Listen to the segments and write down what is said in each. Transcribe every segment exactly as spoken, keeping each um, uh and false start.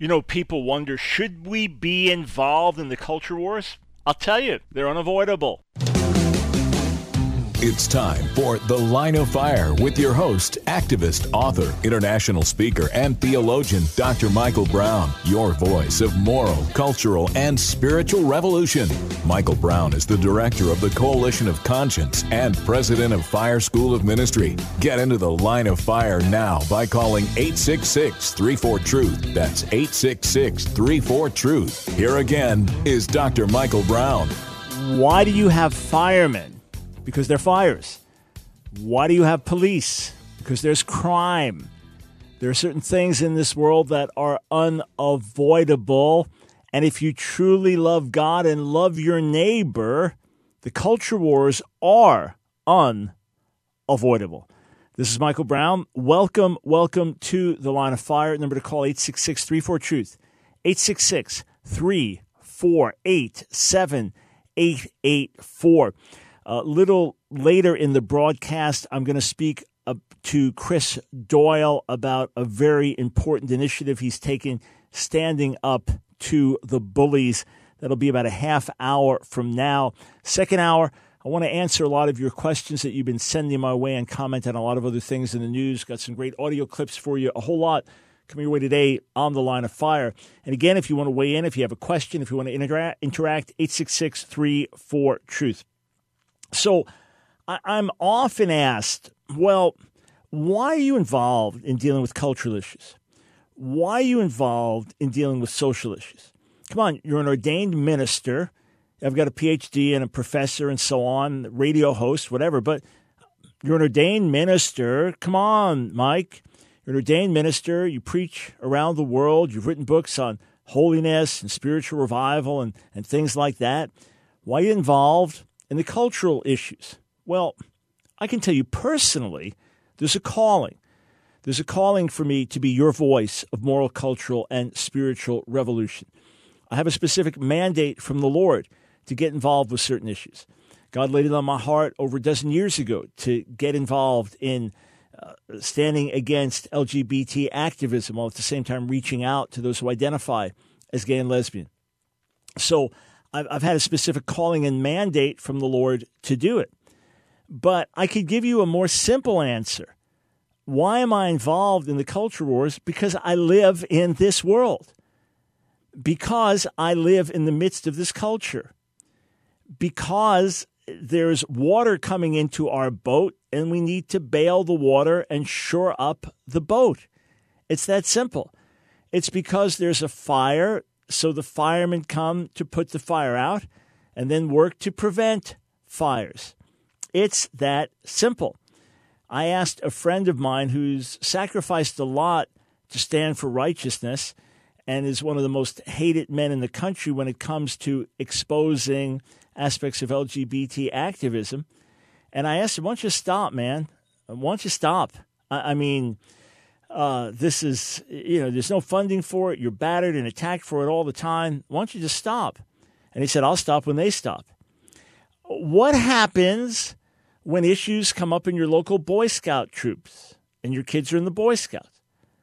You know, people wonder, should we be involved in the culture wars? I'll tell you, they're unavoidable. It's time for The Line of Fire with your host, activist, author, international speaker, and theologian, Doctor Michael Brown, your voice of moral, cultural, and spiritual revolution. Michael Brown is the director of the Coalition of Conscience and president of Fire School of Ministry. Get into The Line of Fire now by calling eight six six, three four, truth. That's eight six six, three four, truth. Here again is Doctor Michael Brown. Why do you have firemen? Because they're fires. Why do you have police? Because there's crime. There are certain things in this world that are unavoidable. And if you truly love God and love your neighbor, the culture wars are unavoidable. This is Michael Brown. Welcome, welcome to The Line of Fire. Number to call eight six six, three four, truth. eight six six, three four eight, seven eight eight four. A uh, little later in the broadcast, I'm going to speak uh, to Chris Doyle about a very important initiative he's taken, standing up to the bullies. That'll be about a half hour from now. Second hour, I want to answer a lot of your questions that you've been sending my way and comment on a lot of other things in the news. Got some great audio clips for you, a whole lot coming your way today on The Line of Fire. And again, if you want to weigh in, if you have a question, if you want to interact, interact eight six six, three four, truth. So I, I'm often asked, well, why are you involved in dealing with cultural issues? Why are you involved in dealing with social issues? Come on, you're an ordained minister. I've got a P H D and a professor and so on, radio host, whatever, but you're an ordained minister. Come on, Mike. You're an ordained minister. You preach around the world. You've written books on holiness and spiritual revival and, and things like that. Why are you involved in the cultural issues? Well, I can tell you personally, there's a calling. There's a calling for me to be your voice of moral, cultural, and spiritual revolution. I have a specific mandate from the Lord to get involved with certain issues. God laid it on my heart over a dozen years ago to get involved in uh, standing against L G B T activism while at the same time reaching out to those who identify as gay and lesbian. So I've, I've had a specific calling and mandate from the Lord to do it. But I could give you a more simple answer. Why am I involved in the culture wars? Because I live in this world. Because I live in the midst of this culture. Because there's water coming into our boat and we need to bail the water and shore up the boat. It's that simple. It's because there's a fire, so the firemen come to put the fire out and then work to prevent fires. It's that simple. I asked a friend of mine who's sacrificed a lot to stand for righteousness and is one of the most hated men in the country when it comes to exposing aspects of L G B T activism. And I asked him, why don't you stop, man? Why don't you stop? I, I mean, uh, this is, you know, there's no funding for it. You're battered and attacked for it all the time. Why don't you just stop? And he said, I'll stop when they stop. What happens when issues come up in your local Boy Scout troops and your kids are in the Boy Scouts?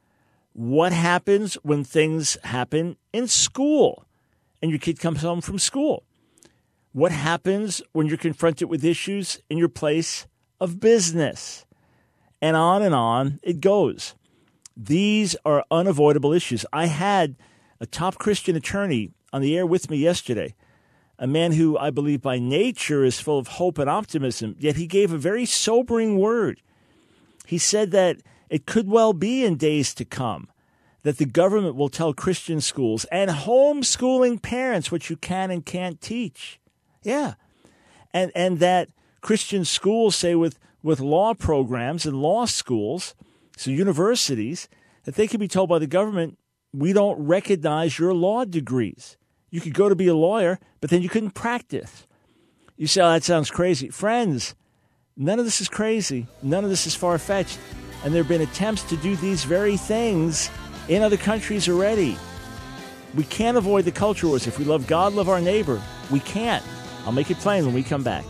What happens when things happen in school and your kid comes home from school? What happens when you're confronted with issues in your place of business? And on and on it goes. These are unavoidable issues. I had a top Christian attorney on the air with me yesterday, a man who I believe by nature is full of hope and optimism, yet he gave a very sobering word. He said that it could well be in days to come that the government will tell Christian schools and homeschooling parents what you can and can't teach. Yeah. And and that Christian schools, say with, with law programs and law schools, so universities, that they can be told by the government, we don't recognize your law degrees. You could go to be a lawyer, but then you couldn't practice. You say, oh, that sounds crazy. Friends, none of this is crazy. None of this is far-fetched. And there have been attempts to do these very things in other countries already. We can't avoid the culture wars. If we love God, love our neighbor, we can't. I'll make it plain when we come back.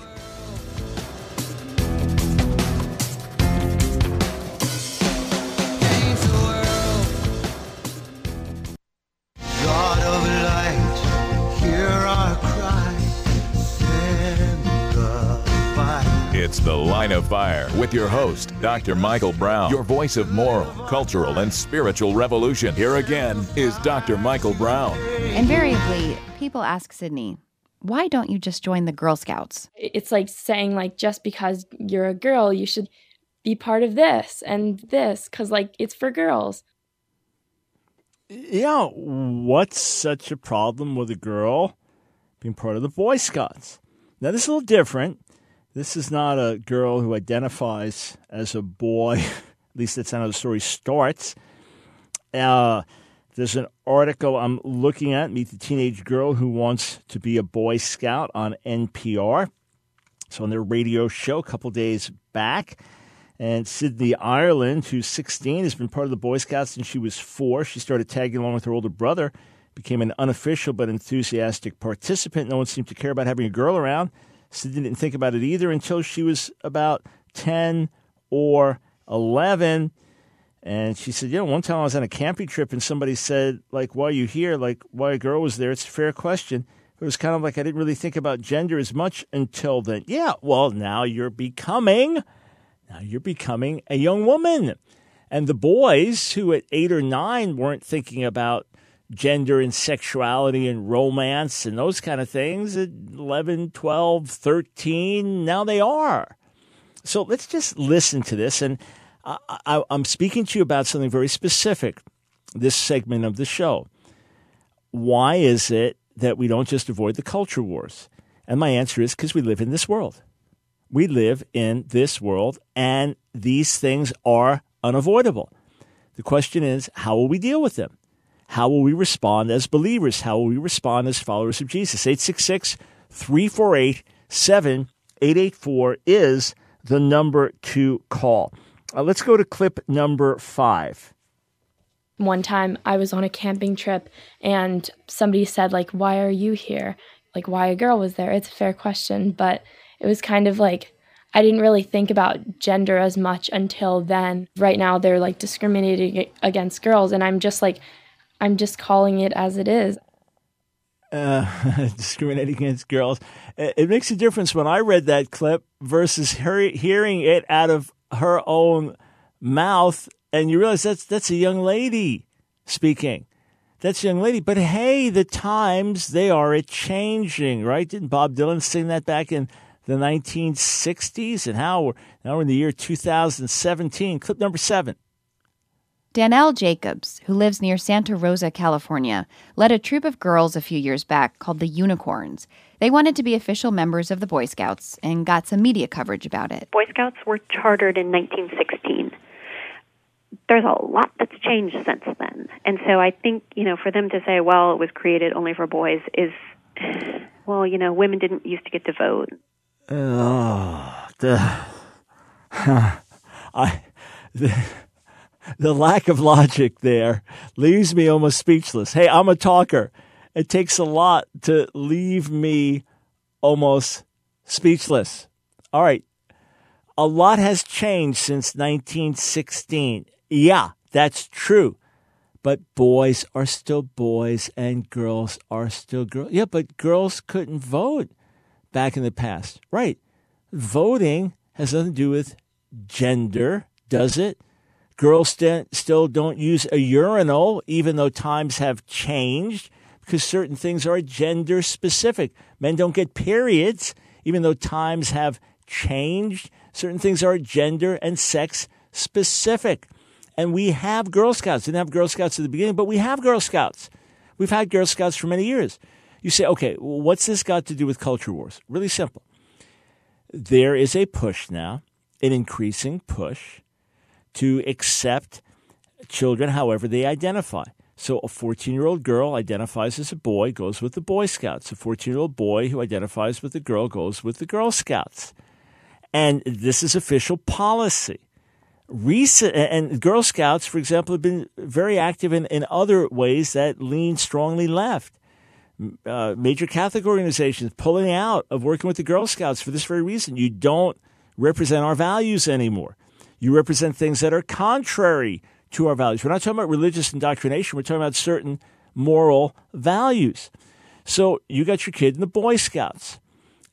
It's The Line of Fire with your host, Doctor Michael Brown, your voice of moral, cultural, and spiritual revolution. Here again is Doctor Michael Brown. Invariably, people ask Sydney, why don't you just join the Girl Scouts? It's like saying, like, just because you're a girl, you should be part of this and this, because, like, it's for girls. Yeah, what's such a problem with a girl being part of the Boy Scouts? Now, this is a little different. This is not a girl who identifies as a boy. At least that's how the story starts. Uh, there's an article I'm looking at, Meet the Teenage Girl Who Wants to Be a Boy Scout, on N P R. It's on their radio show a couple days back. And Sydney Ireland, who's sixteen, has been part of the Boy Scouts since she was four. She started tagging along with her older brother, became an unofficial but enthusiastic participant. No one seemed to care about having a girl around. Sydney didn't think about it either until she was about ten or eleven. And she said, you know, one time I was on a camping trip and somebody said, like, why are you here? Like, why a girl was there? It's a fair question. It was kind of like I didn't really think about gender as much until then. Yeah, well, now you're becoming, now you're becoming a young woman. And the boys who at eight or nine weren't thinking about gender and sexuality and romance and those kind of things at eleven, twelve, thirteen, now they are. So let's just listen to this. And I, I, I'm speaking to you about something very specific, this segment of the show. Why is it that we don't just avoid the culture wars? And my answer is because we live in this world. We live in this world, and these things are unavoidable. The question is, how will we deal with them? How will we respond as believers? How will we respond as followers of Jesus? eight six six, three four eight, seven eight eight four is the number to call. Uh, let's go to clip number five. One time I was on a camping trip and somebody said, like, why are you here? Like, why a girl was there? It's a fair question, but it was kind of like, I didn't really think about gender as much until then. Right now they're like discriminating against girls, and I'm just like, I'm just calling it as it is. Uh, discriminating against girls. It makes a difference when I read that clip versus her hearing it out of her own mouth, and you realize that's that's a young lady speaking. That's a young lady. But hey, the times, they are a-changing, right? Didn't Bob Dylan sing that back in the nineteen sixties? And how we're, now we're in the year two thousand seventeen. Clip number seven. Danelle Jacobs, who lives near Santa Rosa, California, led a troop of girls a few years back called the Unicorns. They wanted to be official members of the Boy Scouts and got some media coverage about it. Boy Scouts were chartered in nineteen sixteen. There's a lot that's changed since then. And so I think, you know, for them to say, well, it was created only for boys is, well, you know, women didn't used to get to vote. Oh, the, I, the, the lack of logic there leaves me almost speechless. Hey, I'm a talker. It takes a lot to leave me almost speechless. All right. A lot has changed since nineteen sixteen. Yeah, that's true. But boys are still boys and girls are still girls. Yeah, but girls couldn't vote back in the past. Right. Voting has nothing to do with gender, does it? Girls st- still don't use a urinal, even though times have changed, because certain things are gender specific. Men don't get periods, even though times have changed. Certain things are gender and sex specific. And we have Girl Scouts. Didn't have Girl Scouts at the beginning, but we have Girl Scouts. We've had Girl Scouts for many years. You say, okay, well, what's this got to do with culture wars? Really simple. There is a push now, an increasing push, to accept children however they identify. So a fourteen-year-old girl identifies as a boy, goes with the Boy Scouts. A fourteen-year-old boy who identifies with a girl goes with the Girl Scouts. And this is official policy. Recent, and Girl Scouts, for example, have been very active in, in other ways that lean strongly left. Uh, major Catholic organizations pulling out of working with the Girl Scouts for this very reason. You don't represent our values anymore. You represent things that are contrary to our values. We're not talking about religious indoctrination. We're talking about certain moral values. So you got your kid in the Boy Scouts.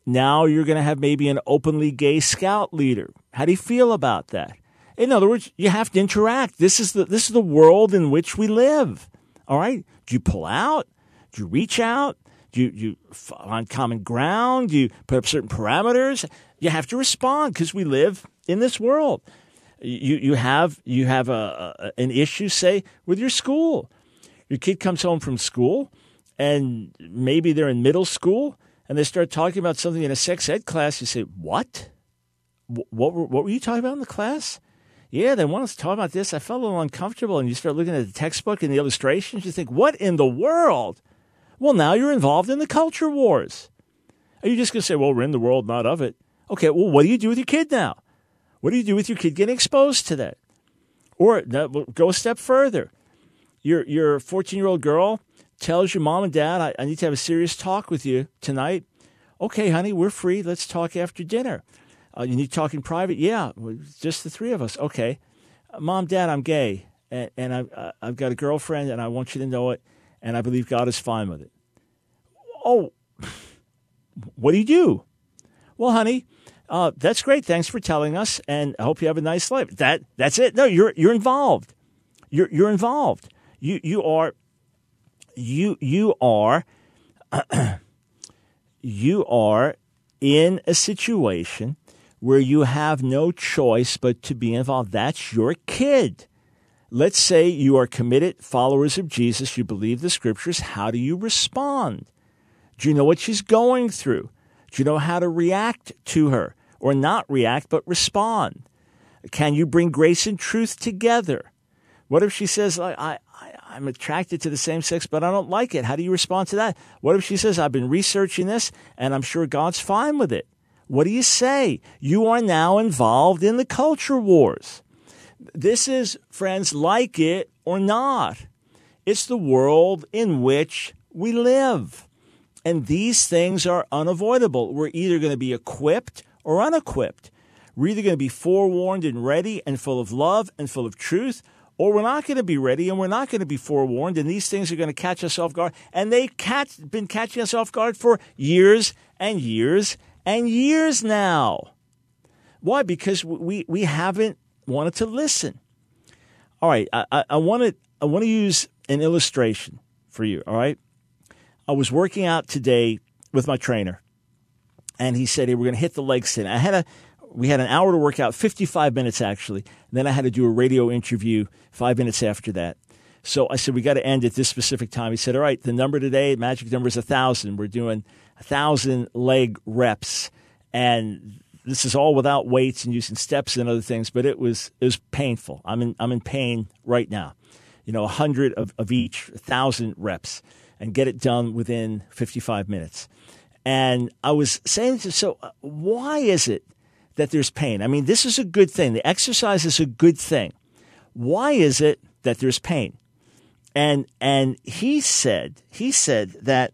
Now you're going to have maybe an openly gay scout leader. How do you feel about that? In other words, you have to interact. This is the this is the world in which we live. All right? Do you pull out? Do you reach out? Do you, you find common ground? Do you put up certain parameters? You have to respond because we live in this world. You you have you have a, a an issue, say, with your school. Your kid comes home from school, and maybe they're in middle school, and they start talking about something in a sex ed class. You say, "What? What were, what were you talking about in the class?" Yeah, they want us to talk about this. I felt a little uncomfortable. And you start looking at the textbook and the illustrations. You think, what in the world? Well, now you're involved in the culture wars. Are you just going to say, well, we're in the world, not of it? Okay, well, what do you do with your kid now? What do you do with your kid getting exposed to that? Or go a step further. Your your fourteen-year-old girl tells your mom and dad, I, I need to have a serious talk with you tonight. Okay, honey, we're free. Let's talk after dinner. Uh, you need to talk in private? Yeah, just the three of us. Okay. Uh, Mom, Dad, I'm gay, and, and I've, uh, I've got a girlfriend, and I want you to know it, and I believe God is fine with it. Oh, what do you do? Well, honey, uh, that's great. Thanks for telling us, and I hope you have a nice life. That That's it. No, you're you're involved. You're you're involved. You you are you you are you are in a situation where you have no choice but to be involved. That's your kid. Let's say you are committed followers of Jesus. You believe the scriptures. How do you respond? Do you know what she's going through? Do you know how to react to her? Or not react, but respond? Can you bring grace and truth together? What if she says, I, I, I'm attracted to the same sex, but I don't like it? How do you respond to that? What if she says, I've been researching this, and I'm sure God's fine with it? What do you say? You are now involved in the culture wars. This is, friends, like it or not. It's the world in which we live. And these things are unavoidable. We're either going to be equipped or unequipped. We're either going to be forewarned and ready and full of love and full of truth, or we're not going to be ready and we're not going to be forewarned, and these things are going to catch us off guard. And they've catch, been catching us off guard for years and years and years now. Why? Because we, we haven't wanted to listen. All right, I, I, I want to I want to use an illustration for you, all right? I was working out today with my trainer, and he said, hey, we're going to hit the leg stand. I had a We had an hour to work out, fifty-five minutes actually. And then I had to do a radio interview five minutes after that. So I said, we got to end at this specific time. He said, all right, the number today, magic number is one thousand. We're doing one thousand leg reps. And this is all without weights and using steps and other things, but it was it was painful. I'm in I'm in pain right now. You know, one hundred of, of each, one thousand reps, and get it done within fifty-five minutes. And I was saying, so why is it that there's pain? I mean, this is a good thing. The exercise is a good thing. Why is it that there's pain? And and he said he said that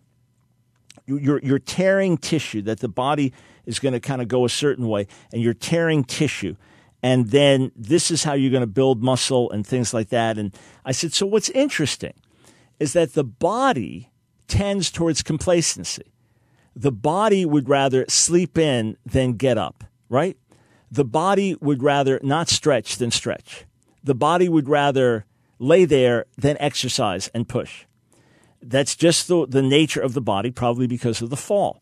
you're you're tearing tissue, that the body is going to kind of go a certain way, and you're tearing tissue. And then this is how you're going to build muscle and things like that. And I said, so what's interesting is that the body tends towards complacency. The body would rather sleep in than get up, right? The body would rather not stretch than stretch. The body would rather lay there than exercise and push. That's just the, the nature of the body, probably because of the fall.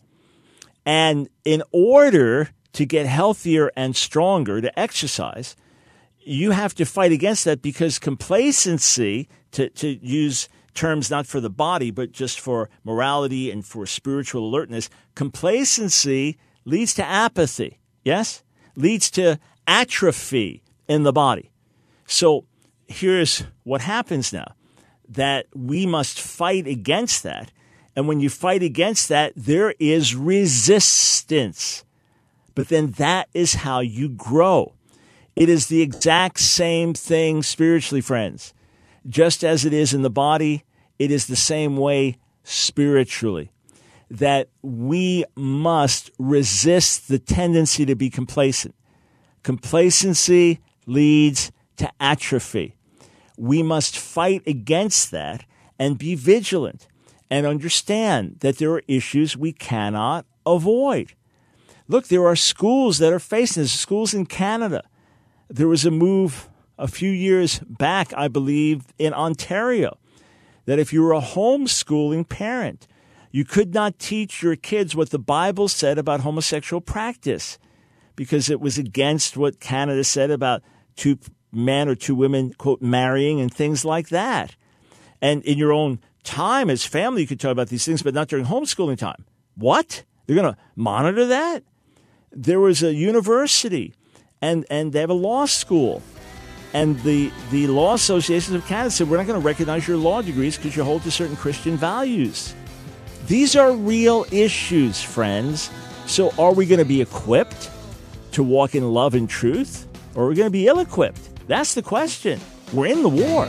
And in order to get healthier and stronger, to exercise, you have to fight against that, because complacency, to, to use terms not for the body, but just for morality and for spiritual alertness, complacency leads to apathy, yes? Leads to atrophy in the body. So here's what happens now, that we must fight against that. And when you fight against that, there is resistance. But then that is how you grow. It is the exact same thing spiritually, friends. Just as it is in the body, it is the same way spiritually. That we must resist the tendency to be complacent. Complacency leads to atrophy. We must fight against that and be vigilant and understand that there are issues we cannot avoid. Look, there are schools that are facing this, schools in Canada. There was a move a few years back, I believe, in Ontario, that if you were a homeschooling parent, you could not teach your kids what the Bible said about homosexual practice because it was against what Canada said about two men or two women, quote, marrying and things like that. And in your own time as family, you could talk about these things, but not during homeschooling time. What? They're going to monitor that? There was a university, and, and they have a law school. And the, the Law Associations of Canada said, we're not going to recognize your law degrees because you hold to certain Christian values. These are real issues, friends. So are we going to be equipped to walk in love and truth, or are we going to be ill-equipped? That's the question. We're in the war.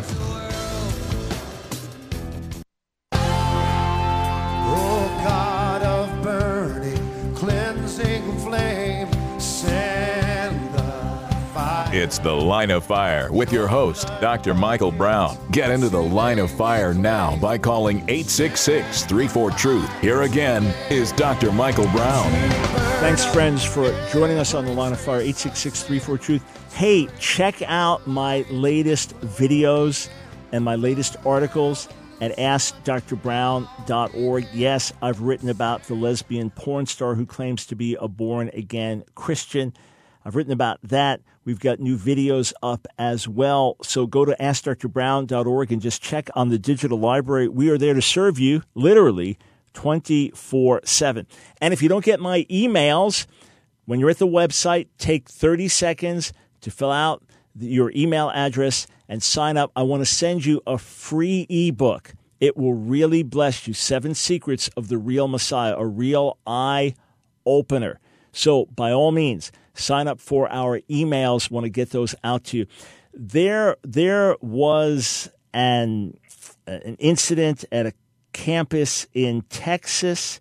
It's The Line of Fire with your host, Doctor Michael Brown. Get into The Line of Fire now by calling eight six six, three four, truth. Here again is Doctor Michael Brown. Thanks, friends, for joining us on The Line of Fire, eight six six, three four, truth. Hey, check out my latest videos and my latest articles at ask dr brown dot org. Yes, I've written about the lesbian porn star who claims to be a born-again Christian. I've written about that. We've got new videos up as well. So go to ask dr brown dot org and just check on the digital library. We are there to serve you, literally, twenty-four seven. And if you don't get my emails, when you're at the website, take thirty seconds to fill out your email address and sign up. I want to send you a free ebook. It will really bless you. Seven Secrets of the Real Messiah, a real eye-opener. So by all means, sign up for our emails. Want to get those out to you. There, there was an an incident at a campus in Texas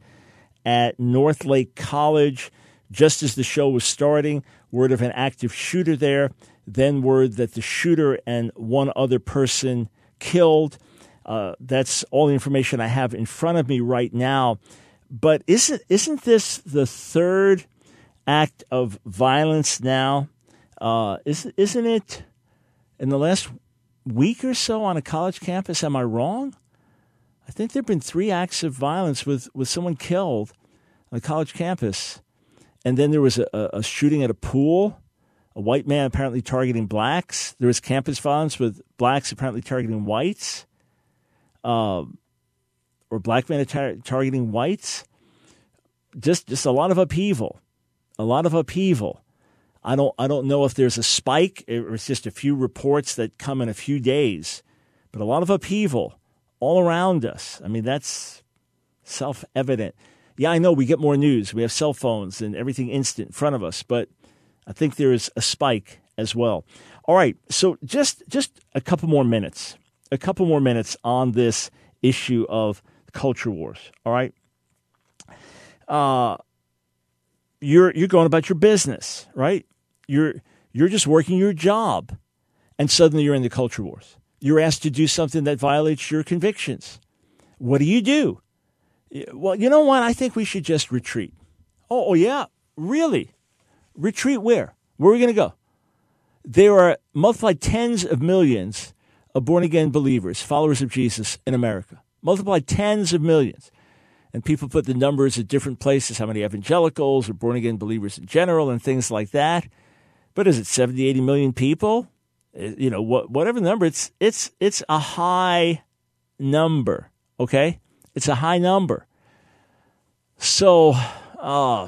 at Northlake College. Just as the show was starting, word of an active shooter there. Then word that the shooter and one other person killed. Uh, that's all the information I have in front of me right now. But isn't isn't this the third act of violence now? Uh, isn't, isn't it in the last week or so on a college campus? Am I wrong? I think there have been three acts of violence with, with someone killed on a college campus. And then there was a, a shooting at a pool, a white man apparently targeting blacks. There was campus violence with blacks apparently targeting whites, uh, or black men tar- targeting whites. Just just a lot of upheaval. A lot of upheaval. I don't I don't know if there's a spike or it's just a few reports that come in a few days, but a lot of upheaval all around us. I mean, that's self-evident. Yeah, I know we get more news. We have cell phones and everything instant in front of us, but I think there is a spike as well. All right, so just just a couple more minutes. A couple more minutes on this issue of culture wars, all right? Uh You're you're going about your business, right? You're you're just working your job, and suddenly you're in the culture wars. You're asked to do something that violates your convictions. What do you do? Well, you know what? I think we should just retreat. Oh, oh yeah, really? Retreat where? Where are we going to go? There are multiplied tens of millions of born-again believers, followers of Jesus in America. Multiplied tens of millions. And people put the numbers at different places, how many evangelicals or born-again believers in general and things like that. But is it seventy, eighty million people? You know, whatever the number, it's it's it's a high number, okay? It's a high number. So uh,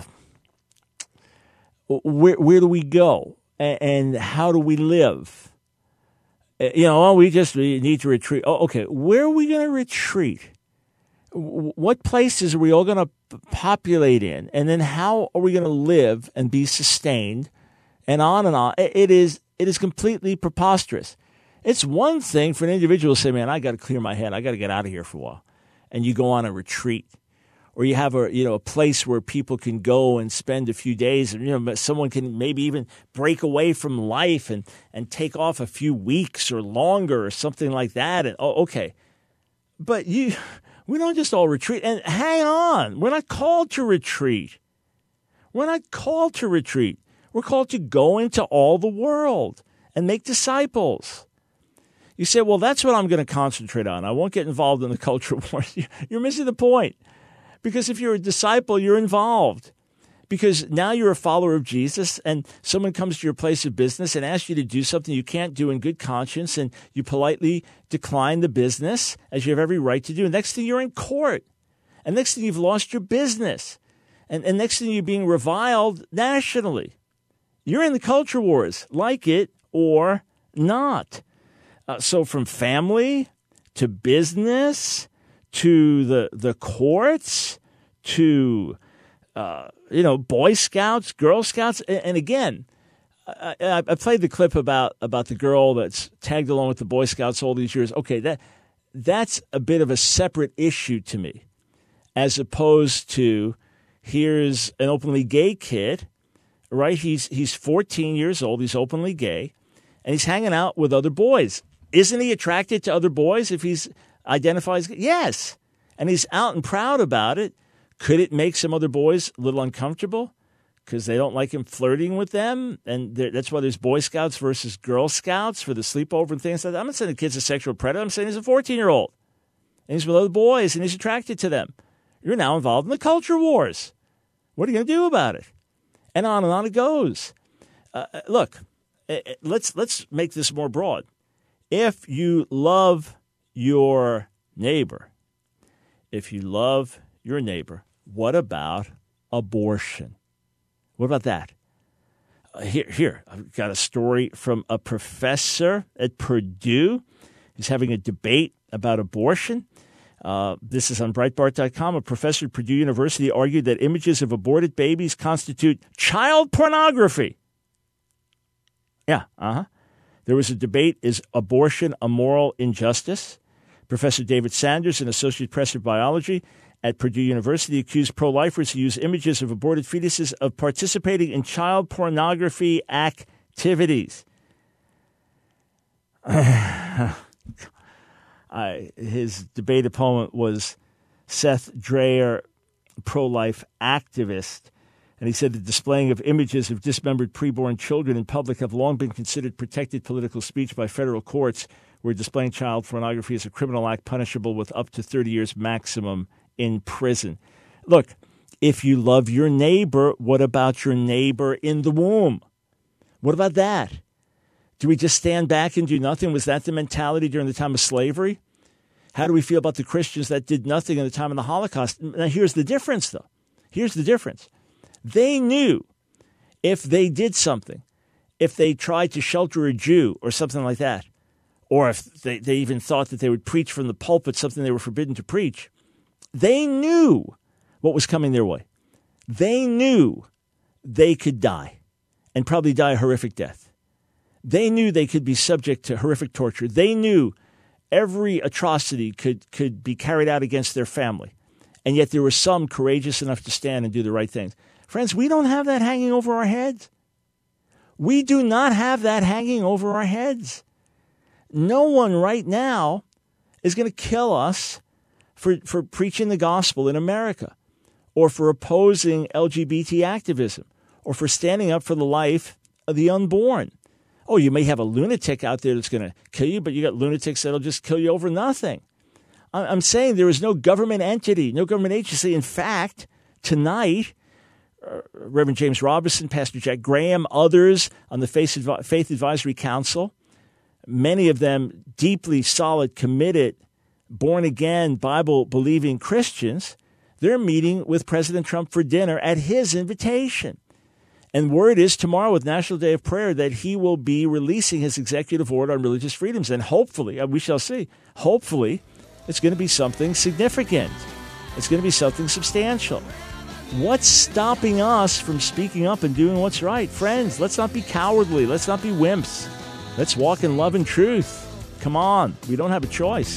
where, where do we go? And how do we live? You know, oh, we just we need to retreat. Oh, okay, where are we going to retreat? What places are we all going to populate in? And then how are we going to live and be sustained? And on and on. It is it is completely preposterous. It's one thing for an individual to say, man, I got to clear my head. I got to get out of here for a while. And you go on a retreat. Or you have a you know a place where people can go and spend a few days. And you know someone can maybe even break away from life and, and take off a few weeks or longer or something like that. And oh, okay. But you... We don't just all retreat. And hang on. We're not called to retreat. We're not called to retreat. We're called to go into all the world and make disciples. You say, well, that's what I'm going to concentrate on. I won't get involved in the culture wars. You're missing the point. Because if you're a disciple, you're involved. Because now you're a follower of Jesus, and someone comes to your place of business and asks you to do something you can't do in good conscience, and you politely decline the business, as you have every right to do. And next thing, you're in court. And next thing, you've lost your business. And, and next thing, you're being reviled nationally. You're in the culture wars, like it or not. Uh, so from family to business to the the courts to uh, you know Boy Scouts, Girl Scouts, and, and again, I, I, I played the clip about about the girl that's tagged along with the Boy Scouts all these years. Okay, that that's a bit of a separate issue to me, as opposed to here's an openly gay kid, right? He's he's fourteen years old. He's openly gay, and he's hanging out with other boys. Isn't he attracted to other boys if he's identifies? Yes. And he's out and proud about it. Could it make some other boys a little uncomfortable because they don't like him flirting with them? And that's why there's Boy Scouts versus Girl Scouts for the sleepover and things like that. I'm not saying the kid's a sexual predator. I'm saying he's a fourteen-year-old. And he's with other boys, and he's attracted to them. You're now involved in the culture wars. What are you going to do about it? And on and on it goes. Uh, look, let's let's make this more broad. If you love your neighbor, if you love your neighbor, what about abortion? What about that? Uh, here, here, I've got a story from a professor at Purdue. He's having a debate about abortion. Uh, this is on Breitbart dot com. A professor at Purdue University argued that images of aborted babies constitute child pornography. Yeah, uh-huh. There was a debate, is abortion a moral injustice? Professor David Sanders, an associate professor of biology at Purdue University, accused pro-lifers who use images of aborted fetuses of participating in child pornography activities. I, his debate opponent was Seth Dreyer, pro-life activist. And he said the displaying of images of dismembered preborn children in public have long been considered protected political speech by federal courts, where displaying child pornography is a criminal act punishable with up to thirty years maximum in prison. Look, if you love your neighbor, what about your neighbor in the womb? What about that? Do we just stand back and do nothing? Was that the mentality during the time of slavery? How do we feel about the Christians that did nothing in the time of the Holocaust? Now, here's the difference, though. Here's the difference. They knew if they did something, if they tried to shelter a Jew or something like that, or if they, they even thought that they would preach from the pulpit something they were forbidden to preach, they knew what was coming their way. They knew they could die, and probably die a horrific death. They knew they could be subject to horrific torture. They knew every atrocity could, could be carried out against their family. And yet there were some courageous enough to stand and do the right things. Friends, we don't have that hanging over our heads. We do not have that hanging over our heads. No one right now is going to kill us for, for preaching the gospel in America, or for opposing L G B T activism, or for standing up for the life of the unborn. Oh, you may have a lunatic out there that's going to kill you, but you got lunatics that'll just kill you over nothing. I'm saying there is no government entity, no government agency. In fact, tonight, uh, Reverend James Robinson, Pastor Jack Graham, others on the Faith, Advi- Faith Advisory Council, many of them deeply solid, committed, born-again, Bible-believing Christians, they're meeting with President Trump for dinner at his invitation. And word is tomorrow with National Day of Prayer that he will be releasing his executive order on religious freedoms. And hopefully, we shall see, hopefully, it's going to be something significant. It's going to be something substantial. What's stopping us from speaking up and doing what's right? Friends, let's not be cowardly. Let's not be wimps. Let's walk in love and truth. Come on. We don't have a choice.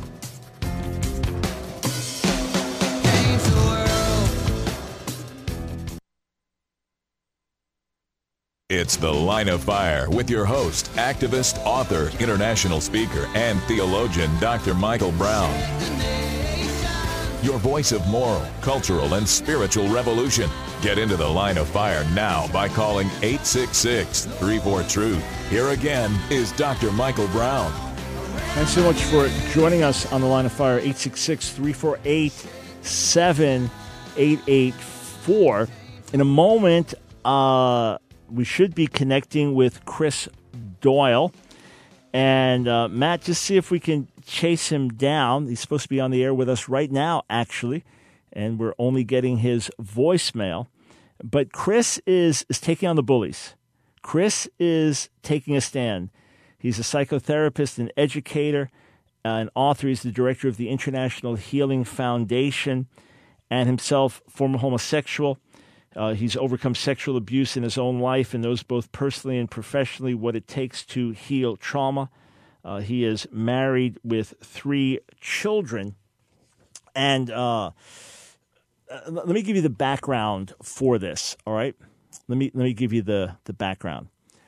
It's The Line of Fire with your host, activist, author, international speaker, and theologian, Doctor Michael Brown. Your voice of moral, cultural, and spiritual revolution. Get into the line of fire now by calling eight six six, three four, truth. Here again is Doctor Michael Brown. Thanks so much for joining us on the line of fire, eight six six, three four eight, seven eight eight four. In a moment, uh, we should be connecting with Chris Doyle. And uh, Matt, just see if we can chase him down. He's supposed to be on the air with us right now, actually, and we're only getting his voicemail. But Chris is, is taking on the bullies. Chris is taking a stand. He's a psychotherapist, an educator, uh, an author. He's the director of the International Healing Foundation, and himself former homosexual. Uh, he's overcome sexual abuse in his own life and knows both personally and professionally what it takes to heal trauma. Uh, he is married with three children. And uh, let me give you the background for this, all right? Let me let me give you the, the background.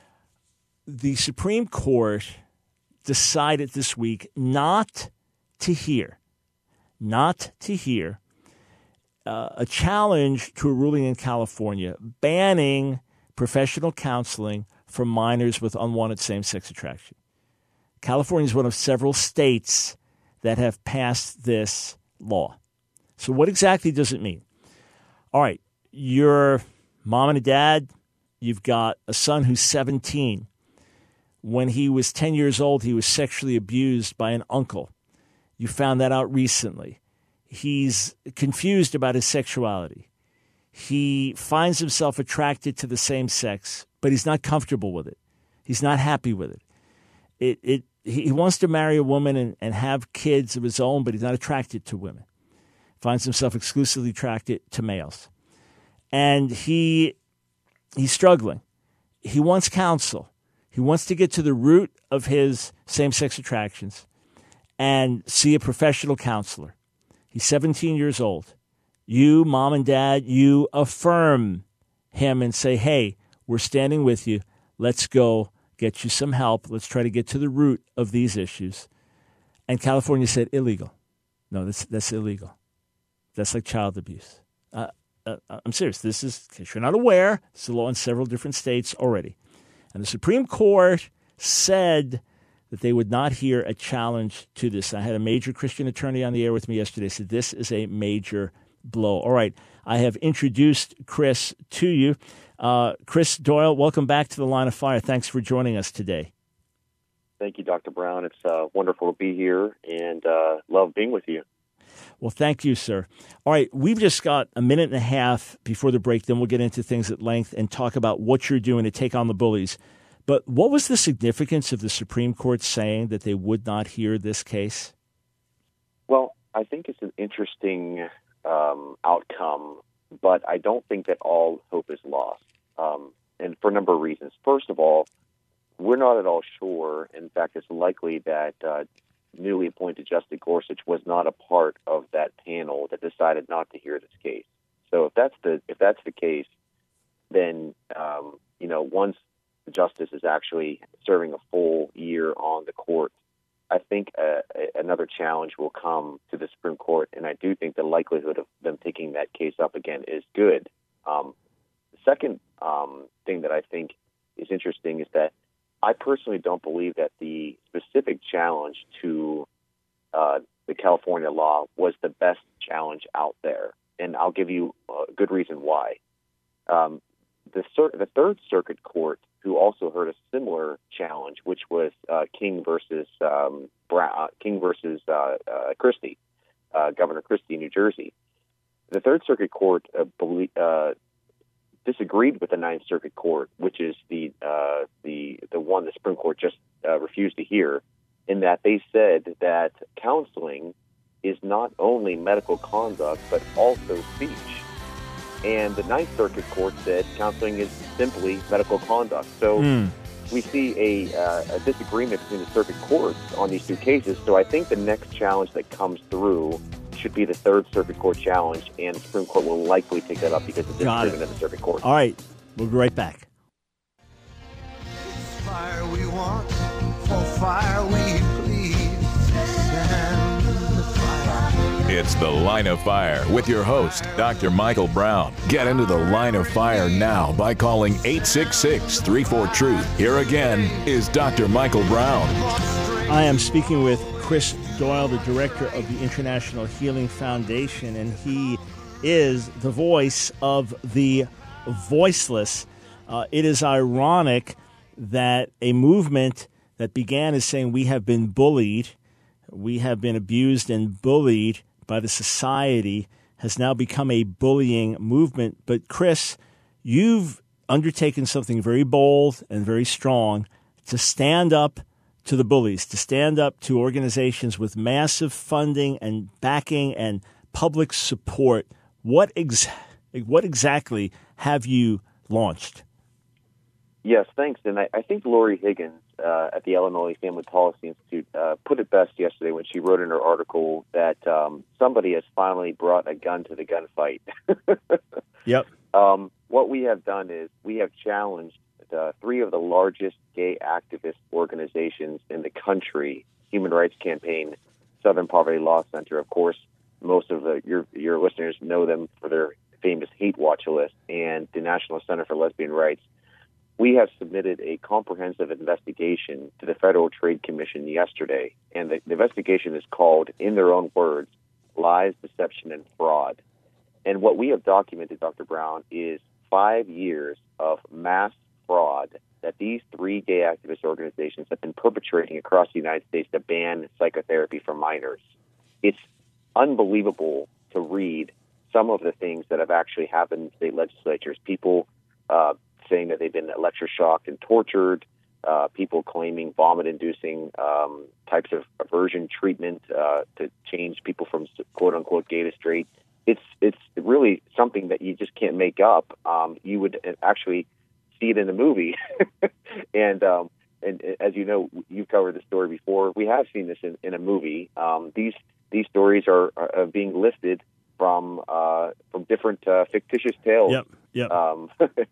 The Supreme Court decided this week not to hear, not to hear Uh, a challenge to a ruling in California banning professional counseling for minors with unwanted same-sex attraction. California is one of several states that have passed this law. So what exactly does it mean? All right, you're mom and a dad. You've got a son who's seventeen. When he was ten years old, he was sexually abused by an uncle. You found that out recently. He's confused about his sexuality. He finds himself attracted to the same sex, but he's not comfortable with it. He's not happy with it. It, it he wants to marry a woman and, and have kids of his own, but he's not attracted to women. Finds himself exclusively attracted to males. And he he's struggling. He wants counsel. He wants to get to the root of his same-sex attractions and see a professional counselor. He's seventeen years old. You, mom and dad, you affirm him and say, hey, we're standing with you. Let's go get you some help. Let's try to get to the root of these issues. And California said, illegal. No, that's that's illegal. That's like child abuse. Uh, uh, I'm serious. This is, in case you're not aware, it's a law in several different states already. And the Supreme Court said that they would not hear a challenge to this. I had a major Christian attorney on the air with me yesterday. Said this is a major blow. All right, I have introduced Chris to you. Uh, Chris Doyle, welcome back to the Line of Fire. Thanks for joining us today. Thank you, Doctor Brown. It's uh, wonderful to be here and uh, love being with you. Well, thank you, sir. All right, we've just got a minute and a half before the break. Then we'll get into things at length and talk about what you're doing to take on the bullies. But what was the significance of the Supreme Court saying that they would not hear this case? Well, I think it's an interesting um, outcome, but I don't think that all hope is lost, um, and for a number of reasons. First of all, we're not at all sure. In fact, it's likely that uh, newly appointed Justice Gorsuch was not a part of that panel that decided not to hear this case. So if that's the if that's the case, then um, you know once the justice is actually serving a full year on the court, I think uh, another challenge will come to the Supreme Court, and I do think the likelihood of them taking that case up again is good. Um, the second um, thing that I think is interesting is that I personally don't believe that the specific challenge to uh, the California law was the best challenge out there, and I'll give you a good reason why. Um, the, cir- the Third Circuit Court, who also heard a similar challenge, which was uh, King versus um, Brown, King versus uh, uh, Christie, uh, Governor Christie, New Jersey. The Third Circuit Court uh, belie- uh, disagreed with the Ninth Circuit Court, which is the uh, the the one the Supreme Court just uh, refused to hear, in that they said that counseling is not only medical conduct but also speech. And the Ninth Circuit Court said counseling is simply medical conduct. So mm. we see a, uh, a disagreement between the circuit courts on these two cases. So I think the next challenge that comes through should be the Third Circuit Court challenge, and the Supreme Court will likely take that up because of the disagreement of the circuit court. All right. We'll be right back. It's fire we want, for fire we plead. Send the fire. It's The Line of Fire with your host, Doctor Michael Brown. Get into the Line of Fire now by calling eight six six, three four, truth. Here again is Doctor Michael Brown. I am speaking with Chris Doyle, the director of the International Healing Foundation, and he is the voice of the voiceless. Uh, it is ironic that a movement that began as saying we have been bullied, we have been abused and bullied by the society, has now become a bullying movement. But Chris, you've undertaken something very bold and very strong to stand up to the bullies, to stand up to organizations with massive funding and backing and public support. What ex- what exactly have you launched? Yes, thanks. And I, I think Lori Higgins uh, at the Ellen Oley Family Policy Institute uh, put it best yesterday when she wrote in her article that um, somebody has finally brought a gun to the gunfight. Yep. Um, what we have done is we have challenged uh, three of the largest gay activist organizations in the country: Human Rights Campaign, Southern Poverty Law Center. Of course, most of the, your your listeners know them for their famous hate watch list, and the National Center for Lesbian Rights. We have submitted a comprehensive investigation to the Federal Trade Commission yesterday, and the, the investigation is called, in their own words, Lies, Deception, and Fraud. And what we have documented, Doctor Brown, is five years of mass fraud that these three gay activist organizations have been perpetrating across the United States to ban psychotherapy for minors. It's unbelievable to read some of the things that have actually happened in state legislatures. People uh, saying that they've been electroshocked and tortured, uh, people claiming vomit-inducing um, types of aversion treatment uh, to change people from quote-unquote gay to straight. It's it's really something that you just can't make up. Um, you would actually see it in the movie. and um, and as you know, you've covered the story before. We have seen this in, in a movie. Um, these these stories are, are being lifted from uh, from different uh, fictitious tales. Yep. Yep. Um,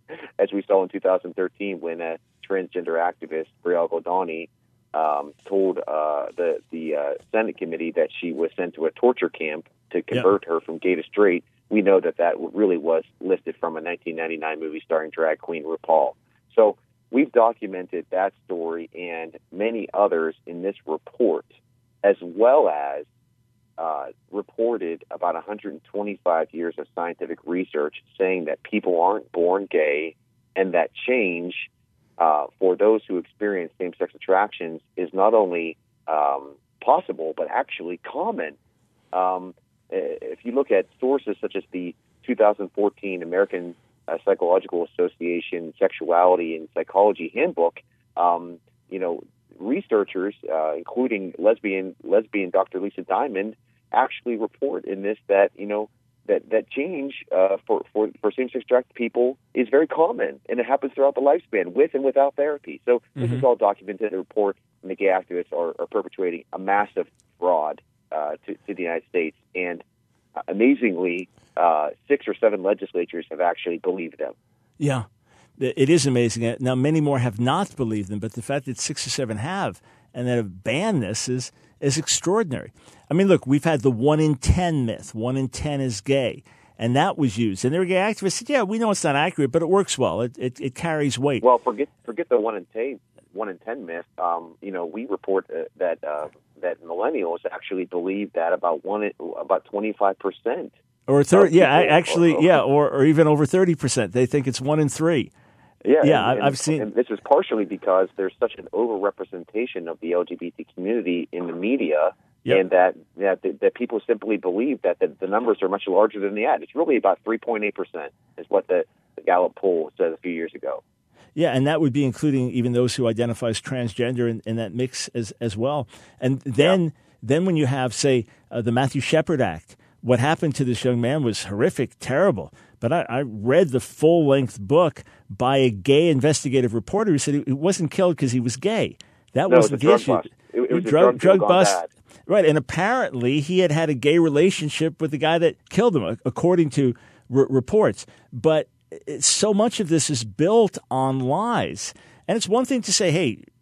as we saw in two thousand thirteen, when a transgender activist, Brielle Goldani, um, told uh, the the uh, Senate committee that she was sent to a torture camp to convert yep. her from gay to straight. We know that that really was lifted from a nineteen ninety-nine movie starring drag queen RuPaul. So we've documented that story and many others in this report, as well as Uh, reported about one hundred twenty-five years of scientific research saying that people aren't born gay, and that change uh, for those who experience same-sex attractions is not only um, possible, but actually common. Um, if you look at sources such as the two thousand fourteen American uh, Psychological Association Sexuality and Psychology Handbook, um, you know, researchers, uh, including lesbian lesbian Doctor Lisa Diamond, actually report in this that you know that that change uh, for for for same-sex attracted people is very common, and it happens throughout the lifespan, with and without therapy. So mm-hmm. this is all documented in the report, and the gay activists are, are perpetrating a massive fraud uh, to, to the United States, and uh, amazingly, uh, six or seven legislatures have actually believed them. Yeah. It is amazing. Now, many more have not believed them, but the fact that six or seven have and that have banned this is is extraordinary. I mean, look, we've had the one in ten myth. One in ten is gay, and that was used. And there were gay activists said, yeah, we know it's not accurate, but it works well. It it, it carries weight. Well, forget forget the one in ten, one in ten myth. Um, you know, we report uh, that uh, that millennials actually believe that about one about twenty-five percent. Or thirty, yeah, actually, yeah, or, or even over thirty percent. They think it's one in three. Yeah, yeah, and, I've seen. And this is partially because there's such an overrepresentation of the L G B T community in the media, yep. and that that that people simply believe that the, the numbers are much larger than the ad. It's really about three point eight percent, is what the, the Gallup poll said a few years ago. Yeah, and that would be including even those who identify as transgender in, in that mix as as well. And then yeah. then when you have, say, uh, the Matthew Shepard Act, what happened to this young man was horrific, terrible. But I, I read the full-length book by a gay investigative reporter who said he wasn't killed because he was gay. That no, wasn't the issue. Bust. It, it was drug, a drug, drug bust. Bad. Right, and apparently he had had a gay relationship with the guy that killed him, according to r- reports. But so much of this is built on lies. And it's one thing to say, hey,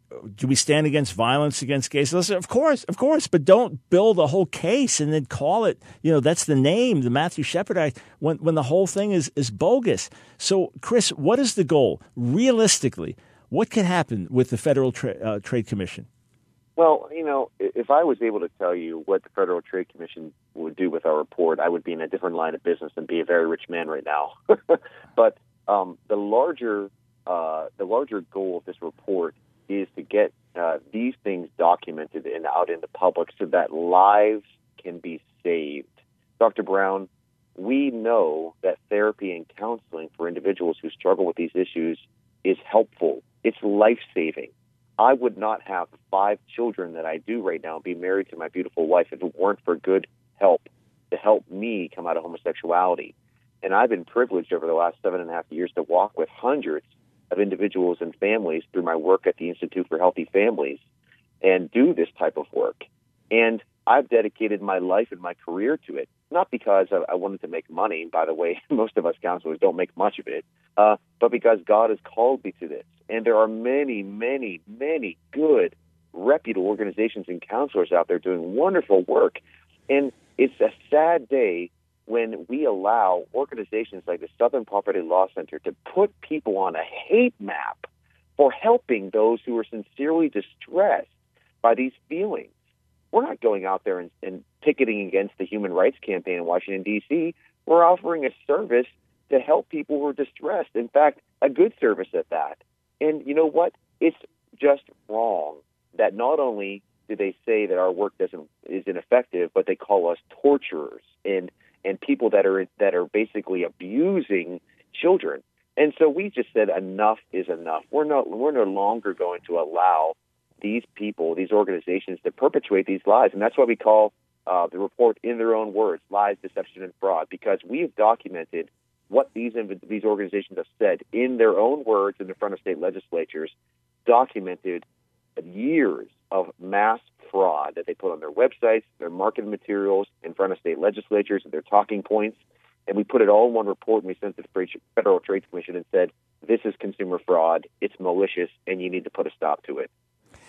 do we stand against violence against gays? Listen, of course, of course, but don't build a whole case and then call it, you know, that's the name, the Matthew Shepard Act, when when the whole thing is, is bogus. So, Chris, what is the goal? Realistically, what can happen with the Federal Tra- uh, Trade Commission? Well, you know, if I was able to tell you what the Federal Trade Commission would do with our report, I would be in a different line of business and be a very rich man right now. But um, the larger uh, the larger goal of this report is to get uh, these things documented and out in the public so that lives can be saved. Doctor Brown, we know that therapy and counseling for individuals who struggle with these issues is helpful. It's life-saving. I would not have five children that I do right now, be married to my beautiful wife, if it weren't for good help to help me come out of homosexuality. And I've been privileged over the last seven and a half years to walk with hundreds of individuals and families through my work at the Institute for Healthy Families and do this type of work. And I've dedicated my life and my career to it, not because I, I wanted to make money. By the way, most of us counselors don't make much of it, uh, but because God has called me to this. And there are many, many, many good, reputable organizations and counselors out there doing wonderful work. And it's a sad day when we allow organizations like the Southern Poverty Law Center to put people on a hate map for helping those who are sincerely distressed by these feelings. We're not going out there and, and picketing against the Human Rights Campaign in Washington, D C We're offering a service to help people who are distressed. In fact, a good service at that. And you know what? It's just wrong that not only do they say that our work doesn't is ineffective, but they call us torturers and and people that are that are basically abusing children. And so we just said enough is enough. We're no we're no longer going to allow these people, these organizations, to perpetuate these lies. And that's why we call uh, the report In Their Own Words, Lies, Deception, and Fraud, because we have documented what these these organizations have said in their own words in the front of state legislatures, documented years of mass fraud that they put on their websites, their marketing materials, in front of state legislatures, and their talking points. And we put it all in one report, and we sent it to the Federal Trade Commission and said, this is consumer fraud, it's malicious, and you need to put a stop to it.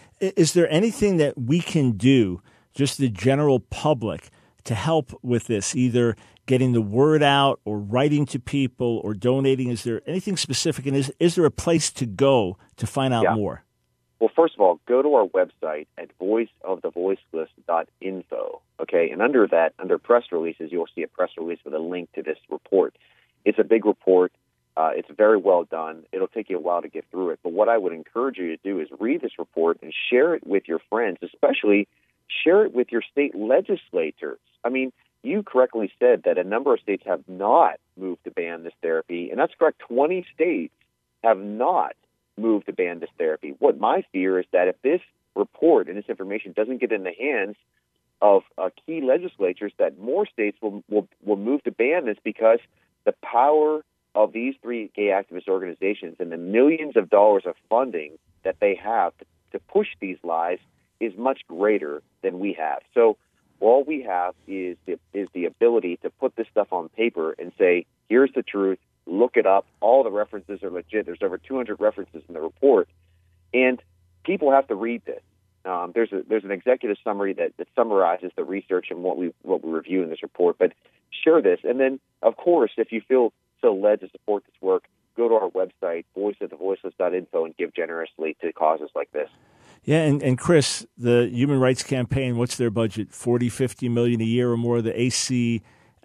Is there anything that we can do, just the general public, to help with this, either getting the word out or writing to people or donating? Is there anything specific, and is, is there a place to go to find out yeah. more? Well, first of all, go to our website at voice of the voiceless dot info, okay? And under that, under press releases, you'll see a press release with a link to this report. It's a big report. Uh, it's very well done. It'll take you a while to get through it. But what I would encourage you to do is read this report and share it with your friends, especially share it with your state legislators. I mean, you correctly said that a number of states have not moved to ban this therapy, and that's correct. twenty states have not moved to ban this therapy. What my fear is that if this report and this information doesn't get in the hands of uh, key legislatures, that more states will, will will move to ban this, because the power of these three gay activist organizations and the millions of dollars of funding that they have to, to push these lies is much greater than we have. So all we have is the, is the ability to put this stuff on paper and say, here's the truth, look it up. All the references are legit. There's over two hundred references in the report. And people have to read this. Um, there's a, there's an executive summary that, that summarizes the research and what we what we review in this report. But share this. And then, of course, if you feel so led to support this work, go to our website, voice of the voiceless dot info, and give generously to causes like this. Yeah, and, and Chris, the Human Rights Campaign, what's their budget? forty, fifty million a year or more? The A C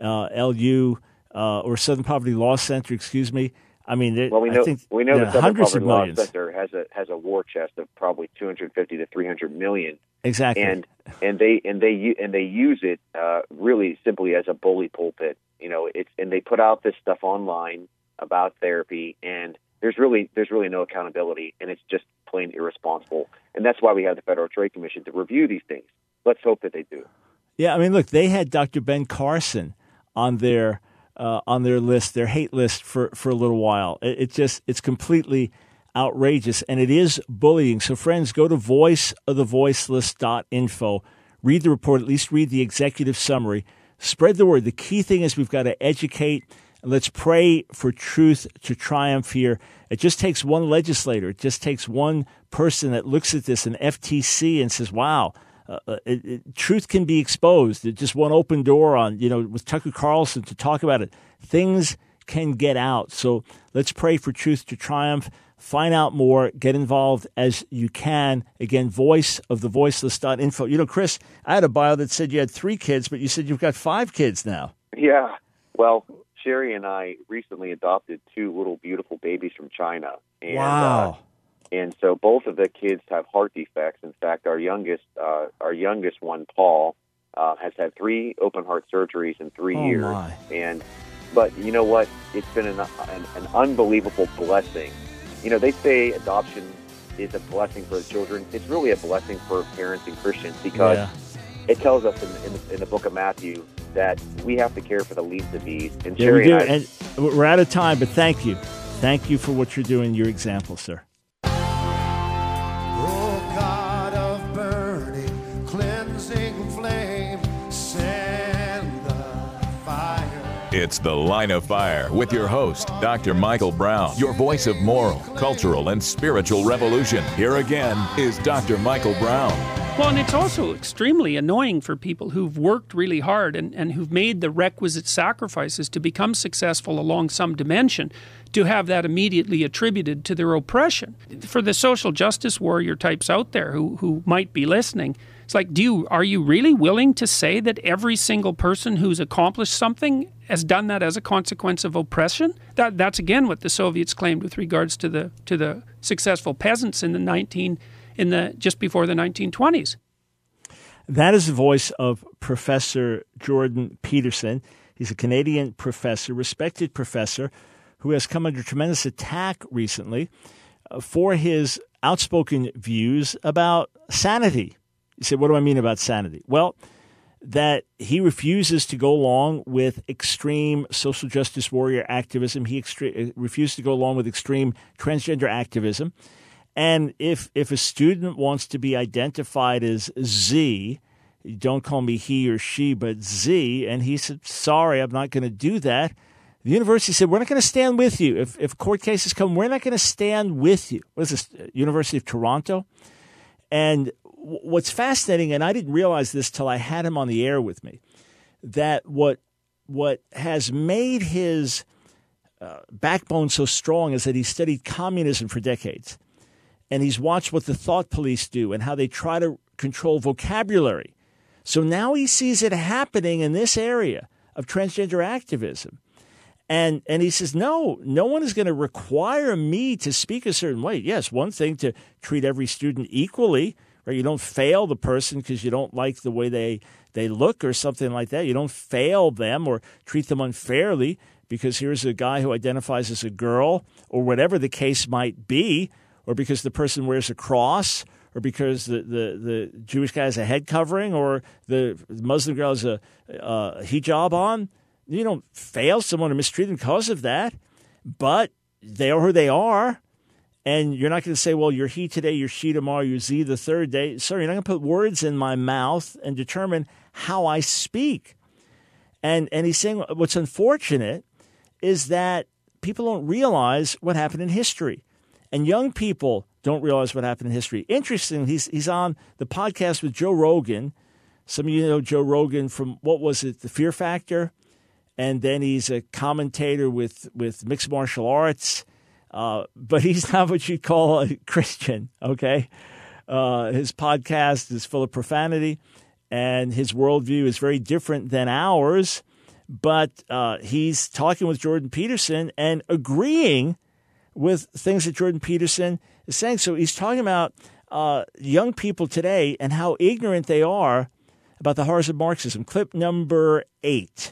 L U uh, or Southern Poverty Law Center, excuse me. I mean, well, we know I think, we know you know, the Southern hundreds Poverty of Law millions. Center has a has a war chest of probably two hundred fifty to three hundred million. Exactly, and and they and they and they use it uh, really simply as a bully pulpit. You know, it's and they put out this stuff online about therapy, and there's really there's really no accountability, and it's just plain irresponsible. And that's why we have the Federal Trade Commission to review these things. Let's hope that they do. Yeah, I mean, look, they had Doctor Ben Carson on their uh, on their list, their hate list for, for a little while. It, it just it's completely outrageous, and it is bullying. So, friends, go to voice of the voiceless dot info. Read the report, at least read the executive summary. Spread the word. The key thing is we've got to educate And let's pray for truth to triumph here. It just takes one legislator. It just takes one person that looks at this, an F T C, and says, wow, uh, it, it, truth can be exposed. It just one open door on, you know, with Tucker Carlson to talk about it. Things can get out. So let's pray for truth to triumph. Find out more. Get involved as you can. Again, voice of the voiceless dot info. You know, Chris, I had a bio that said you had three kids, but you said you've got five kids now. Yeah. Well, Sherry and I recently adopted two little beautiful babies from China. And, wow. Uh, and so both of the kids have heart defects. In fact, our youngest, uh, our youngest one, Paul, uh, has had three open heart surgeries in three oh years. My. And but you know what? It's been an, an, an unbelievable blessing. You know, they say adoption is a blessing for the children. It's really a blessing for parents and Christians because yeah. it tells us in, in, the, in the book of Matthew that we have to care for the least of these. And yeah, Sherry we do. and, I, and we're out of time, but thank you. Thank you for what you're doing, your example, sir. Oh, God of burning, cleansing flame, send the fire. It's The Line of Fire with your host, Doctor Michael Brown, your voice of moral, cultural, and spiritual revolution. Here again is Doctor Michael Brown. Well, and it's also extremely annoying for people who've worked really hard and, and who've made the requisite sacrifices to become successful along some dimension to have that immediately attributed to their oppression. For the social justice warrior types out there who, who might be listening, it's like, do you, are you really willing to say that every single person who's accomplished something has done that as a consequence of oppression? That that's again what the Soviets claimed with regards to the to the successful peasants in the nineteen in the just before the nineteen twenties. That is the voice of Professor Jordan Peterson. He's a Canadian professor, respected professor, who has come under tremendous attack recently uh, for his outspoken views about sanity. You say, what do I mean about sanity? Well, that he refuses to go along with extreme social justice warrior activism. He extre- refused to go along with extreme transgender activism. And if if a student wants to be identified as Z, don't call me he or she, but Z, and he said, sorry, I'm not going to do that. The university said, we're not going to stand with you. If if court cases come, we're not going to stand with you. What is this, University of Toronto? And w- what's fascinating, and I didn't realize this till I had him on the air with me, that what what has made his uh, backbone so strong is that he studied communism for decades. And he's watched what the thought police do and how they try to control vocabulary. So now he sees it happening in this area of transgender activism. And and he says, no, no one is going to require me to speak a certain way. Yes, one thing to treat every student equally, right? You don't fail the person because you don't like the way they, they look or something like that. You don't fail them or treat them unfairly because here's a guy who identifies as a girl or whatever the case might be, or because the person wears a cross, or because the, the, the Jewish guy has a head covering, or the Muslim girl has a, a hijab on. You don't fail someone or mistreat them because of that, but they are who they are. And you're not going to say, well, you're he today, you're she tomorrow, you're Z the third day. Sorry, you're not going to put words in my mouth and determine how I speak. And, and he's saying what's unfortunate is that people don't realize what happened in history. And young people don't realize what happened in history. Interesting, he's he's on the podcast with Joe Rogan. Some of you know Joe Rogan from, what was it, The Fear Factor? And then he's a commentator with, with mixed martial arts. Uh, but he's not what you'd call a Christian, okay? Uh, his podcast is full of profanity, and his worldview is very different than ours. But uh, he's talking with Jordan Peterson and agreeing with things that Jordan Peterson is saying. So he's talking about uh, young people today and how ignorant they are about the horrors of Marxism. Clip number eight.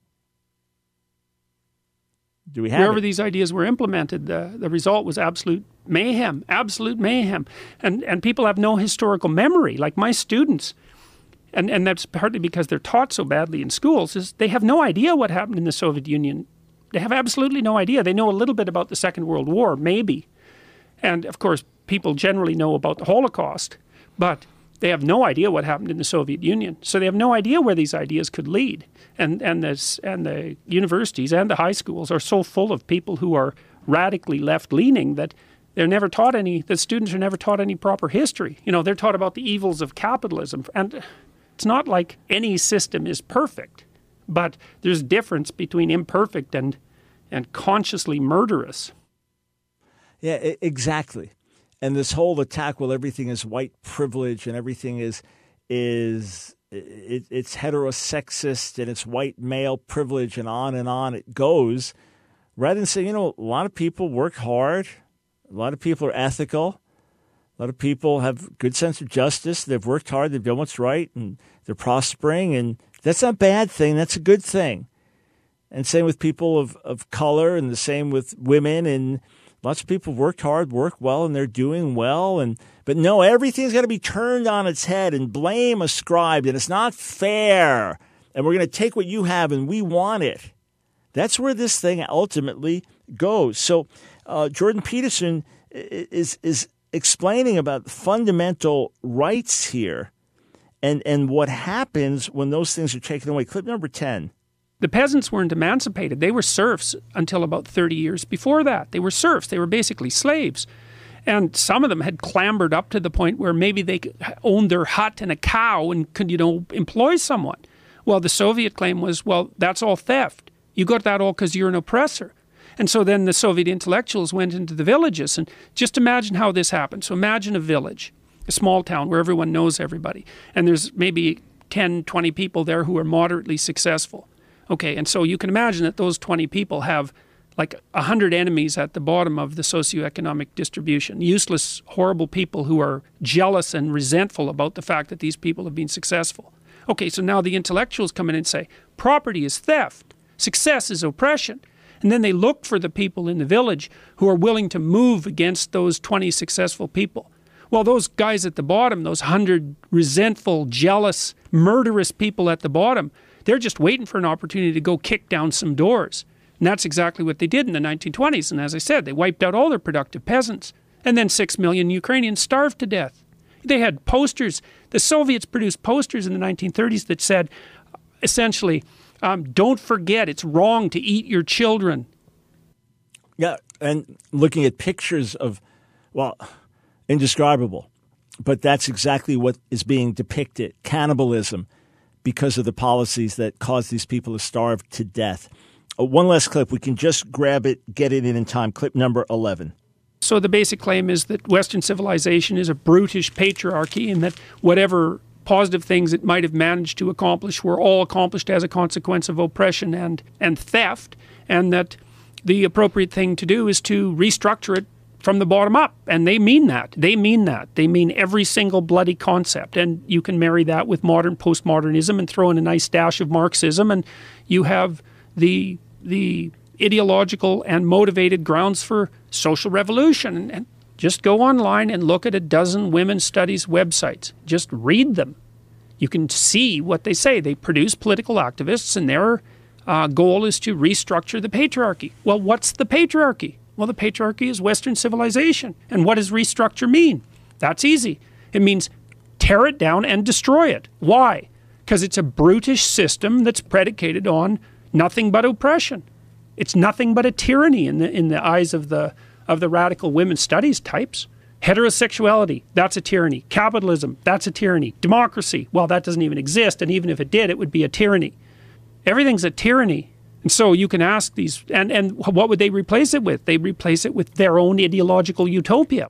Do we have Wherever it? these ideas were implemented, the, the result was absolute mayhem, absolute mayhem. And and people have no historical memory, like my students. And, and that's partly because they're taught so badly in schools, is they have no idea what happened in the Soviet Union. They have absolutely no idea. They know a little bit about the Second World War, maybe. And, of course, people generally know about the Holocaust. But They have no idea what happened in the Soviet Union. So they have no idea where these ideas could lead. And and this and the universities and the high schools are so full of people who are radically left-leaning that they're never taught any, the students are never taught any proper history. You know, they're taught about the evils of capitalism. And it's not like any system is perfect, but there's a difference between imperfect and and consciously murderous. Yeah, I- exactly. And this whole attack, well, everything is white privilege and everything is is it, it's heterosexist and it's white male privilege and on and on it goes. Rather than say, you know, a lot of people work hard, a lot of people are ethical, a lot of people have a good sense of justice. They've worked hard, they've done what's right, and they're prospering, and that's not a bad thing. That's a good thing. And same with people of, of color, and the same with women, and lots of people worked hard, work well, and they're doing well. And but no, everything's got to be turned on its head and blame ascribed, and it's not fair. And we're going to take what you have, and we want it. That's where this thing ultimately goes. So uh, Jordan Peterson is is explaining about fundamental rights here, and and what happens when those things are taken away. Clip number ten. The peasants weren't emancipated. They were serfs until about thirty years before that. They were serfs. They were basically slaves. And some of them had clambered up to the point where maybe they owned their hut and a cow and could, you know, employ someone. Well, the Soviet claim was, well, that's all theft. You got that all because you're an oppressor. And so then the Soviet intellectuals went into the villages. And just imagine how this happened. So imagine a village, a small town where everyone knows everybody. And there's maybe ten, twenty people there who are moderately successful. Okay, and so you can imagine that those twenty people have like one hundred enemies at the bottom of the socioeconomic distribution. Useless, horrible people who are jealous and resentful about the fact that these people have been successful. Okay, so now the intellectuals come in and say, property is theft, success is oppression. And then they look for the people in the village who are willing to move against those twenty successful people. Well, those guys at the bottom, those one hundred resentful, jealous, murderous people at the bottom, they're just waiting for an opportunity to go kick down some doors. And that's exactly what they did in the nineteen twenties. And as I said, they wiped out all their productive peasants. And then six million Ukrainians starved to death. They had posters. The Soviets produced posters in the nineteen thirties that said, essentially, um, don't forget, it's wrong to eat your children. Yeah, and looking at pictures of, well, indescribable. But that's exactly what is being depicted, cannibalism, because of the policies that cause these people to starve to death. Uh, one last clip. We can just grab it, get it in in time. Clip number eleven. So the basic claim is that Western civilization is a brutish patriarchy and that whatever positive things it might have managed to accomplish were all accomplished as a consequence of oppression and, and theft, and that the appropriate thing to do is to restructure it from the bottom up. And they mean that. They mean that. They mean every single bloody concept. And you can marry that with modern postmodernism and throw in a nice dash of Marxism, and you have the the ideological and motivated grounds for social revolution. And, and just go online and look at a dozen women's studies websites. Just read them. You can see what they say. They produce political activists, and their uh, goal is to restructure the patriarchy. Well, what's the patriarchy? Well, the patriarchy is Western civilization. And what does restructure mean? That's easy. It means tear it down and destroy it. Why? Because it's a brutish system that's predicated on nothing but oppression. It's nothing but a tyranny in the in the eyes of the of the radical women's studies types. Heterosexuality, that's a tyranny. Capitalism, that's a tyranny. Democracy, well, that doesn't even exist, and even if it did, it would be a tyranny. Everything's a tyranny. And so you can ask these, and, and what would they replace it with? They replace it with their own ideological utopia.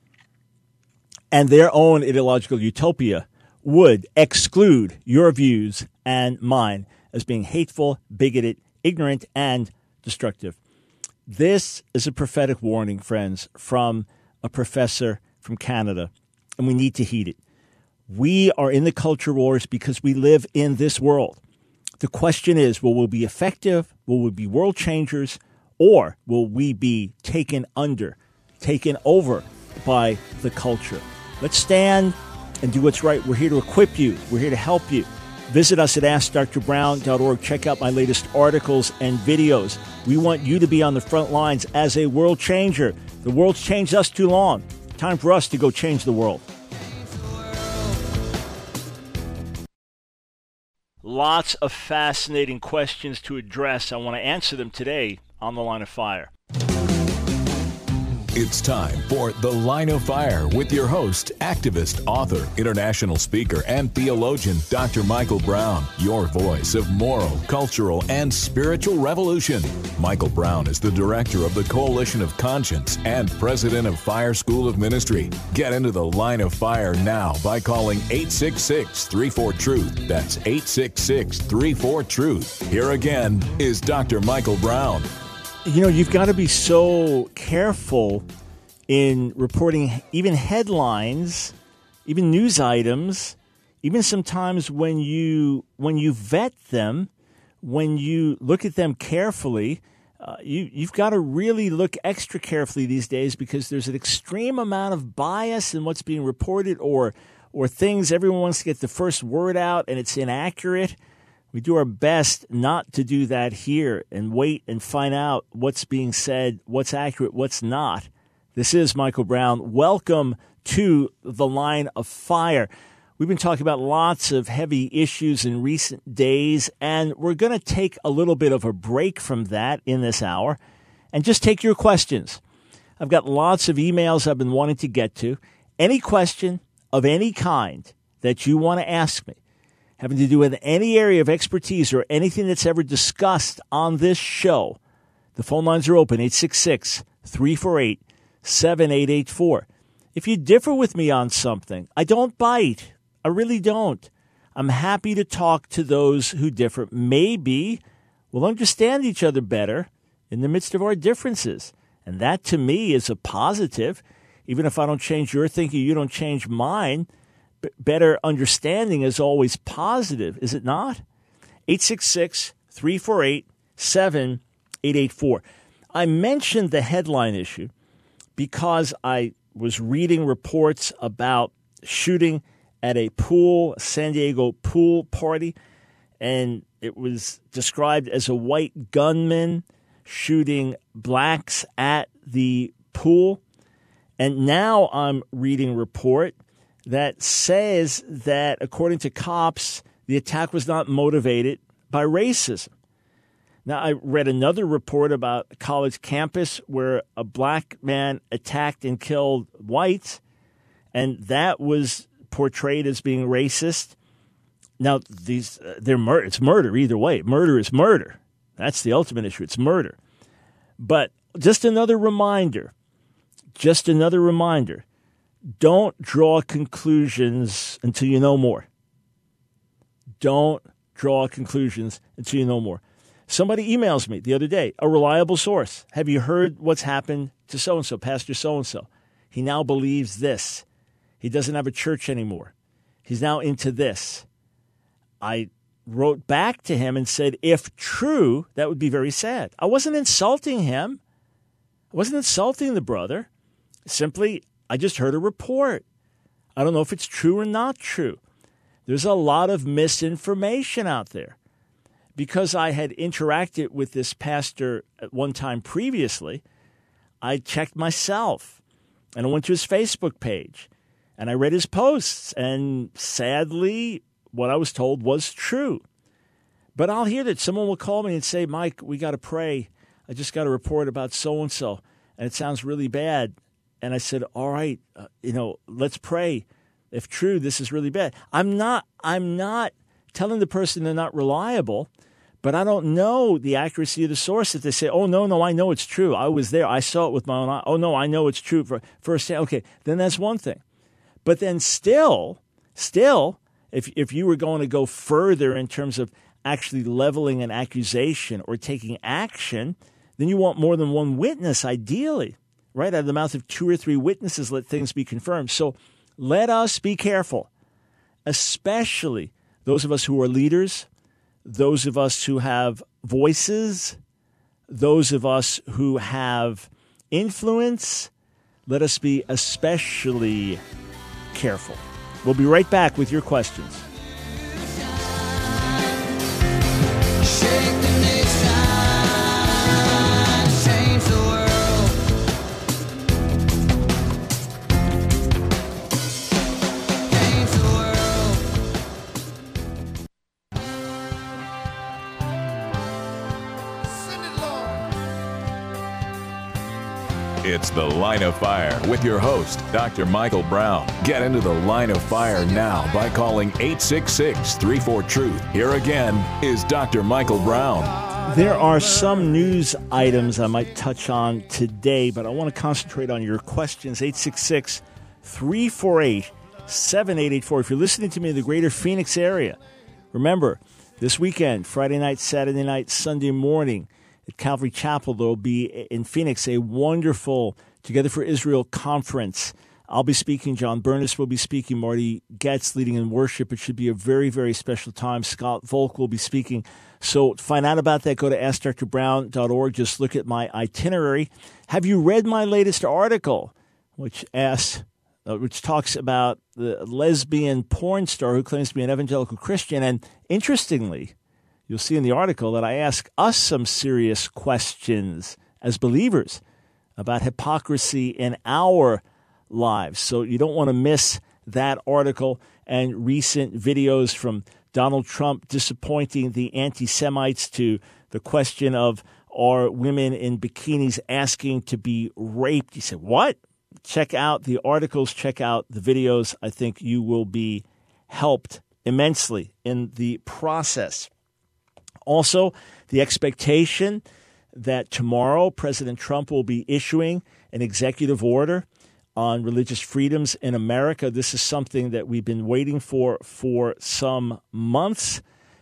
And their own ideological utopia would exclude your views and mine as being hateful, bigoted, ignorant, and destructive. This is a prophetic warning, friends, from a professor from Canada, and we need to heed it. We are in the culture wars because we live in this world. The question is, will we be effective? Will we be world changers? Or will we be taken under, taken over by the culture? Let's stand and do what's right. We're here to equip you. We're here to help you. Visit us at ask dr brown dot org. Check out my latest articles and videos. We want you to be on the front lines as a world changer. The world's changed us too long. Time for us to go change the world. Lots of fascinating questions to address. I want to answer them today on The Line of Fire. It's time for The Line of Fire with your host, activist, author, international speaker, and theologian, Doctor Michael Brown, your voice of moral, cultural, and spiritual revolution. Michael Brown is the director of the Coalition of Conscience and president of Fire School of Ministry. Get into The Line of Fire now by calling eight six six, three four, truth. That's eight six six, three four, truth. Here again is Doctor Michael Brown. You know, you've got to be so careful in reporting even headlines, even news items, even sometimes when you when you vet them, when you look at them carefully, uh, you, you've got to really look extra carefully these days because there's an extreme amount of bias in what's being reported or or things. Everyone wants to get the first word out and it's inaccurate. We do our best not to do that here and wait and find out what's being said, what's accurate, what's not. This is Michael Brown. Welcome to The Line of Fire. We've been talking about lots of heavy issues in recent days, and we're going to take a little bit of a break from that in this hour and just take your questions. I've got lots of emails I've been wanting to get to. Any question of any kind that you want to ask me, having to do with any area of expertise or anything that's ever discussed on this show, the phone lines are open, eight six six, three four eight, seven eight eight four. If you differ with me on something, I don't bite. I really don't. I'm happy to talk to those who differ. Maybe we'll understand each other better in the midst of our differences. And that, to me, is a positive. Even if I don't change your thinking, you don't change mine. Better understanding is always positive, is it not? eight six six, three four eight, seven eight eight four. I mentioned the headline issue because I was reading reports about shooting at a pool, San Diego pool party, and it was described as a white gunman shooting blacks at the pool. And now I'm reading a report that says that, according to cops, the attack was not motivated by racism. Now, I read another report about a college campus where a black man attacked and killed whites, and that was portrayed as being racist. Now, these uh, they're mur- it's murder either way. Murder is murder. That's the ultimate issue. It's murder. But just another reminder, just another reminder, don't draw conclusions until you know more. Don't draw conclusions until you know more. Somebody emails me the other day, a reliable source. Have you heard what's happened to so-and-so, Pastor so-and-so? He now believes this. He doesn't have a church anymore. He's now into this. I wrote back to him and said, if true, that would be very sad. I wasn't insulting him. I wasn't insulting the brother. Simply, I just heard a report. I don't know if it's true or not true. There's a lot of misinformation out there. Because I had interacted with this pastor at one time previously, I checked myself. And I went to his Facebook page. And I read his posts. And sadly, what I was told was true. But I'll hear that someone will call me and say, Mike, we got to pray. I just got a report about so-and-so. And it sounds really bad. And I said, all right, uh, you know, let's pray. If true, this is really bad. I'm not, I'm not telling the person they're not reliable, but I don't know the accuracy of the source. If they say, oh, no, no, I know it's true. I was there. I saw it with my own eye. Oh, no, I know it's true for firsthand. Okay, then that's one thing. But then still, still, if if you were going to go further in terms of actually leveling an accusation or taking action, then you want more than one witness, ideally, right? Out of the mouth of two or three witnesses, let things be confirmed. So let us be careful, especially those of us who are leaders, those of us who have voices, those of us who have influence. Let us be especially careful. We'll be right back with your questions. It's The Line of Fire with your host, Doctor Michael Brown. Get into the Line of Fire now by calling eight six six, three four, truth. Here again is Doctor Michael Brown. There are some news items I might touch on today, but I want to concentrate on your questions. eight six six, three four eight, seven eight eight four. If you're listening to me in the greater Phoenix area, remember, this weekend, Friday night, Saturday night, Sunday morning, at Calvary Chapel, there will be in Phoenix a wonderful Together for Israel conference. I'll be speaking. John Burness will be speaking. Marty Getz leading in worship. It should be a very, very special time. Scott Volk will be speaking. So to find out about that, go to ask dr brown dot org. Just look at my itinerary. Have you read my latest article, which asks, uh, which talks about the lesbian porn star who claims to be an evangelical Christian? And interestingly, you'll see in the article that I ask us some serious questions as believers about hypocrisy in our lives. So you don't want to miss that article and recent videos from Donald Trump disappointing the anti-Semites to the question of, are women in bikinis asking to be raped? You say, what? Check out the articles, check out the videos. I think you will be helped immensely in the process. Also, the expectation that tomorrow President Trump will be issuing an executive order on religious freedoms in America. This is something that we've been waiting for for some months.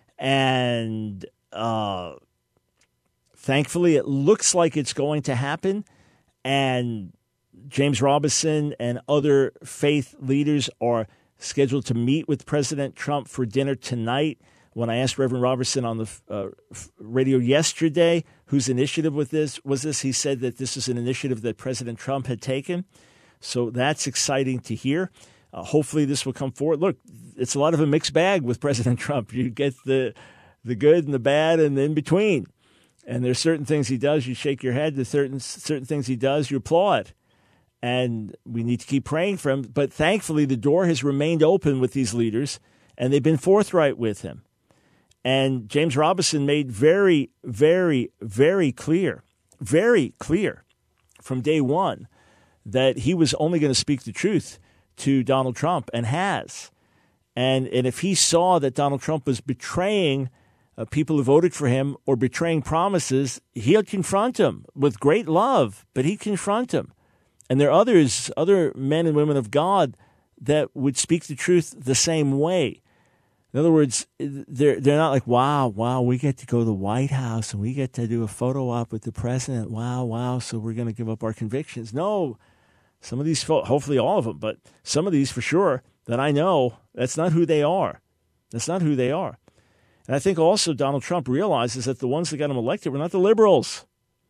And uh, thankfully, it looks like it's going to happen. And James Robison and other faith leaders are scheduled to meet with President Trump for dinner tonight. When I asked Reverend Robertson on the uh, radio yesterday whose initiative with this was this, he said that this is an initiative that President Trump had taken. So that's exciting to hear. Uh, hopefully this will come forward. Look, it's a lot of a mixed bag with President Trump. You get the the good and the bad and the in between. And there's certain things he does, you shake your head. There's certain certain things he does, you applaud. And we need to keep praying for him. But thankfully, the door has remained open with these leaders, and they've been forthright with him. And James Robison made very, very, very clear, very clear from day one that he was only going to speak the truth to Donald Trump, and has. And and if he saw that Donald Trump was betraying uh, people who voted for him or betraying promises, he'll confront him with great love, but he'd confront him. And there are others, other men and women of God that would speak the truth the same way. In other words, they're they're not like, wow, wow, we get to go to the White House and we get to do a photo op with the president. Wow, wow, so we're going to give up our convictions. No, some of these, hopefully all of them, but some of these for sure that I know, that's not who they are. That's not who they are. And I think also Donald Trump realizes that the ones that got him elected were not the liberals.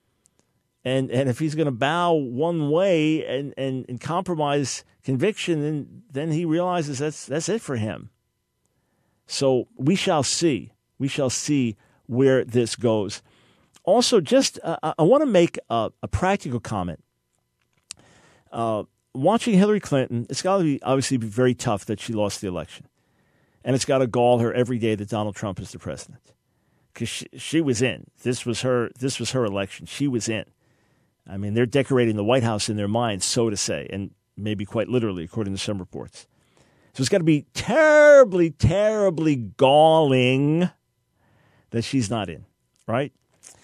And and if he's going to bow one way and, and, and compromise conviction, then then he realizes that's that's it for him. So we shall see. We shall see where this goes. Also, just uh, I want to make a, a practical comment. Uh, watching Hillary Clinton, it's got to be obviously be very tough that she lost the election. And it's got to gall her every day that Donald Trump is the president. Because she, she was in. This was her This was her election. She was in. I mean, they're decorating the White House in their minds, so to say, and maybe quite literally, according to some reports. So it's got to be terribly, terribly galling that she's not in, right?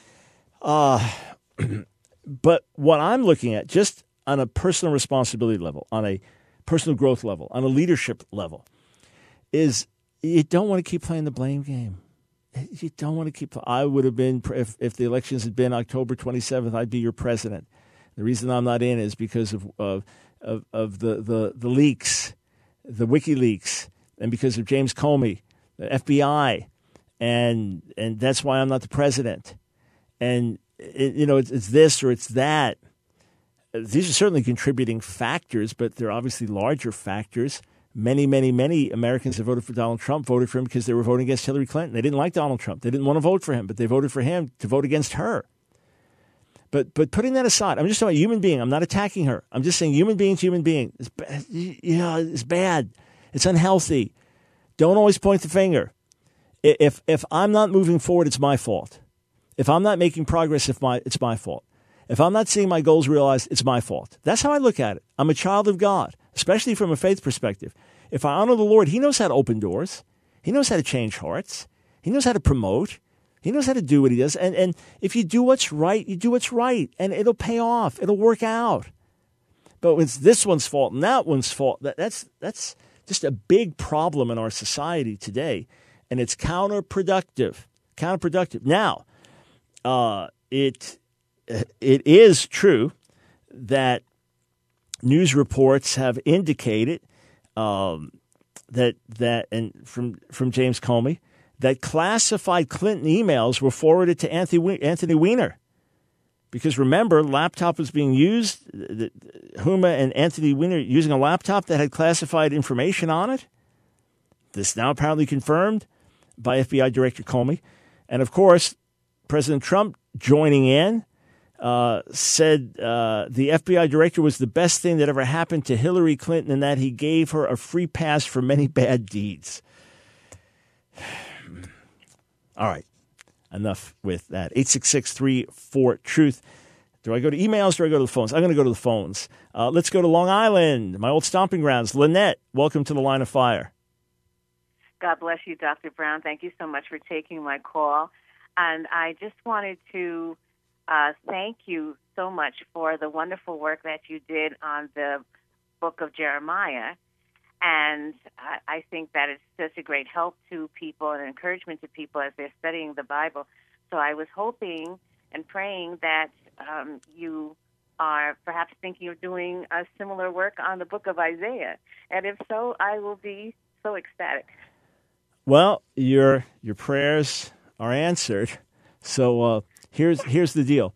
Uh, but what I'm looking at, just on a personal responsibility level, on a personal growth level, on a leadership level, is you don't want to keep playing the blame game. You don't want to keep. I would have been, if, if the elections had been October twenty-seventh, I'd be your president. The reason I'm not in is because of of of, of the, the, the leaks, the WikiLeaks, and because of James Comey, the F B I, and and that's why I'm not the president. And it, you know, it's, it's this or it's that. These are certainly contributing factors, but they're obviously larger factors. Many, many, many Americans that voted for Donald Trump voted for him because they were voting against Hillary Clinton. They didn't like Donald Trump. They didn't want to vote for him, but they voted for him to vote against her. But but putting that aside, I'm just talking about human being. I'm not attacking her. I'm just saying human being's human being. It's bad. Yeah, it's bad. It's unhealthy. Don't always point the finger. If if I'm not moving forward, it's my fault. If I'm not making progress, if my it's my fault. If I'm not seeing my goals realized, it's my fault. That's how I look at it. I'm a child of God, especially from a faith perspective. If I honor the Lord, he knows how to open doors. He knows how to change hearts. He knows how to promote. He knows how to do what he does. And, and if you do what's right, you do what's right, and it'll pay off. It'll work out. But it's this one's fault and that one's fault. That, that's, that's just a big problem in our society today, and it's counterproductive. Counterproductive. Now, uh, it it is true that news reports have indicated um, that that and from from James Comey that classified Clinton emails were forwarded to Anthony Anthony Weiner, because remember, laptop was being used. The, Huma and Anthony Weiner using a laptop that had classified information on it. This now apparently confirmed by F B I Director Comey. And, of course, President Trump joining in uh, said uh, the F B I director was the best thing that ever happened to Hillary Clinton and that he gave her a free pass for many bad deeds. All right. Enough with that. eight six six, three four, truth. Do I go to emails or do I go to the phones? I'm going to go to the phones. Uh, let's go to Long Island, my old stomping grounds. Lynette, welcome to the Line of Fire. God bless you, Doctor Brown. Thank you so much for taking my call. And I just wanted to uh, thank you so much for the wonderful work that you did on the book of Jeremiah. And I, I think that it's such a great help to people and encouragement to people as they're studying the Bible. So I was hoping and praying that um, you are perhaps thinking of doing a similar work on the book of Isaiah. And if so, I will be so ecstatic. Well, your your prayers are answered. So uh, here's here's the deal,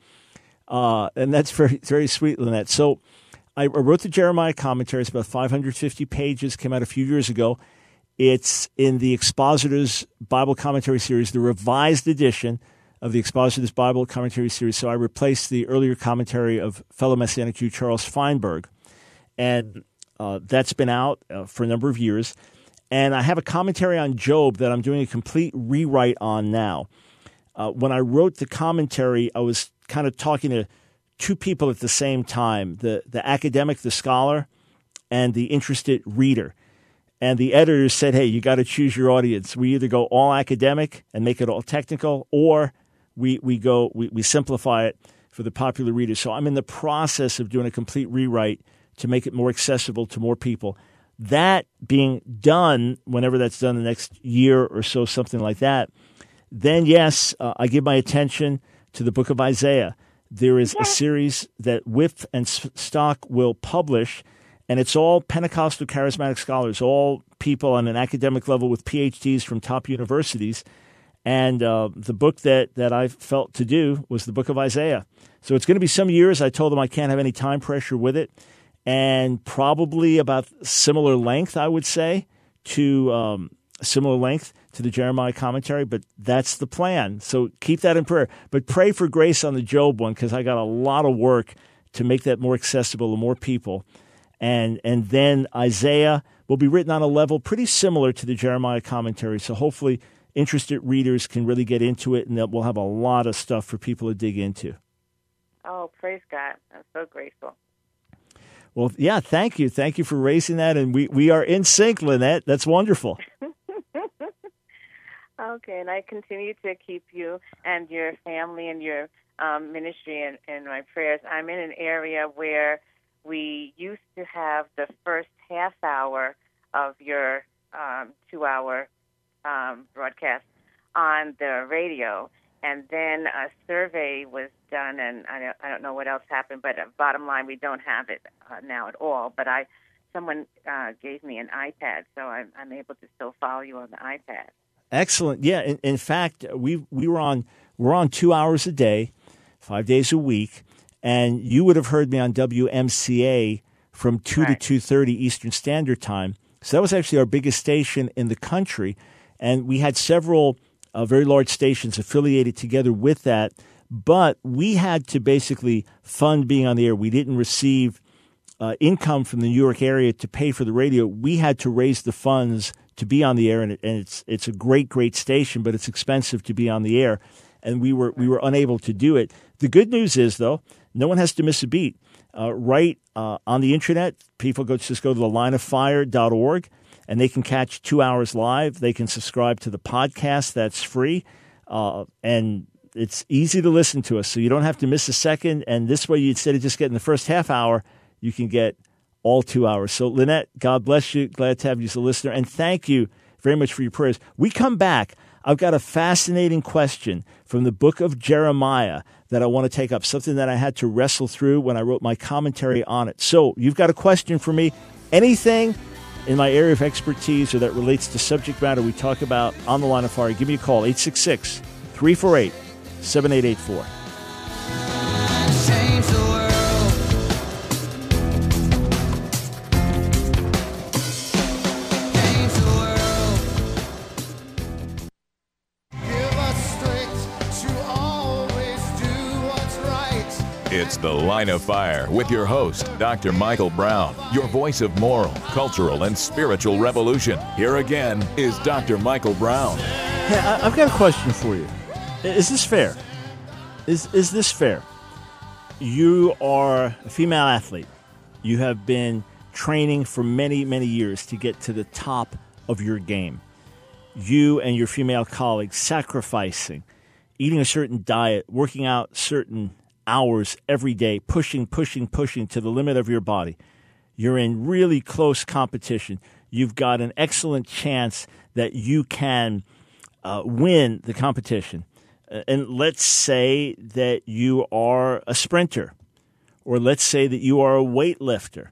uh, and that's very very sweet, Lynette. So I wrote the Jeremiah commentary. It's about five hundred fifty pages. Came out a few years ago. It's in the Expositor's Bible Commentary Series, the revised edition of the Expositor's Bible Commentary Series. So I replaced the earlier commentary of fellow Messianic Jew Charles Feinberg, and uh, that's been out uh, for a number of years. And I have a commentary on Job that I'm doing a complete rewrite on now. Uh, when I wrote the commentary, I was kind of talking to two people at the same time, the, the academic, the scholar, and the interested reader. And the editor said, hey, you got to choose your audience. We either go all academic and make it all technical, or we, we go we, we simplify it for the popular reader. So I'm in the process of doing a complete rewrite to make it more accessible to more people. That being done, whenever that's done the next year or so, something like that, then yes, uh, I give my attention to the book of Isaiah. There is a series that Whiff and Stock will publish, and it's all Pentecostal charismatic scholars, all people on an academic level with P H Ds from top universities. And uh, the book that, that I felt to do was the book of Isaiah. So it's going to be some years. I told them I can't have any time pressure with it. And probably about similar length, I would say, to um, similar length to the Jeremiah commentary, but that's the plan. So keep that in prayer. But pray for grace on the Job one, because I got a lot of work to make that more accessible to more people. And and then Isaiah will be written on a level pretty similar to the Jeremiah commentary. So hopefully interested readers can really get into it, and that we'll have a lot of stuff for people to dig into. Oh, praise God. I'm so grateful. Well, yeah, thank you. Thank you for raising that. And we, we are in sync, Lynette. That's wonderful. Okay, and I continue to keep you and your family and your um, ministry in, in my prayers. I'm in an area where we used to have the first half hour of your um, two-hour um, broadcast on the radio, and then a survey was done, and I don't, I don't know what else happened, but uh, bottom line, we don't have it uh, now at all. But I, someone uh, gave me an iPad, so I'm, I'm able to still follow you on the iPad. Excellent. Yeah. In, in fact, we we were on we're on two hours a day, five days a week, and you would have heard me on W M C A from two right. to two thirty Eastern Standard Time. So that was actually our biggest station in the country, and we had several uh, very large stations affiliated together with that. But we had to basically fund being on the air. We didn't receive uh, income from the New York area to pay for the radio. We had to raise the funds to be on the air, and, it, and it's it's a great, great station, but it's expensive to be on the air, and we were we were unable to do it. The good news is, though, No one has to miss a beat. Uh, right uh, on the internet, people go just go to the line of fire dot org, and they can catch two hours live. They can subscribe to the podcast. That's free. Uh, and it's easy to listen to us, so you don't have to miss a second. And this way, you, instead of just getting the first half hour, you can get all two hours. So, Lynette, God bless you. Glad to have you as a listener. And thank you very much for your prayers. We come back. I've got a fascinating question from the book of Jeremiah that I want to take up, something that I had to wrestle through when I wrote my commentary on it. So you've got a question for me. Anything in my area of expertise or that relates to subject matter we talk about on the Line of Fire, give me a call, eight six six, three four eight, seven eight eight four. Change the world. Change the world. Give us strength to always do what's right. It's The Line of Fire with your host, Doctor Michael Brown, your voice of moral, cultural, and spiritual revolution. Here again is Doctor Michael Brown. Hey, I- I've got a question for you. Is this fair? Is is this fair? You are a female athlete. You have been training for many, many years to get to the top of your game. You and your female colleagues sacrificing, eating a certain diet, working out certain hours every day, pushing, pushing, pushing to the limit of your body. You're in really close competition. You've got an excellent chance that you can uh, win the competition. And let's say that you are a sprinter, or let's say that you are a weightlifter.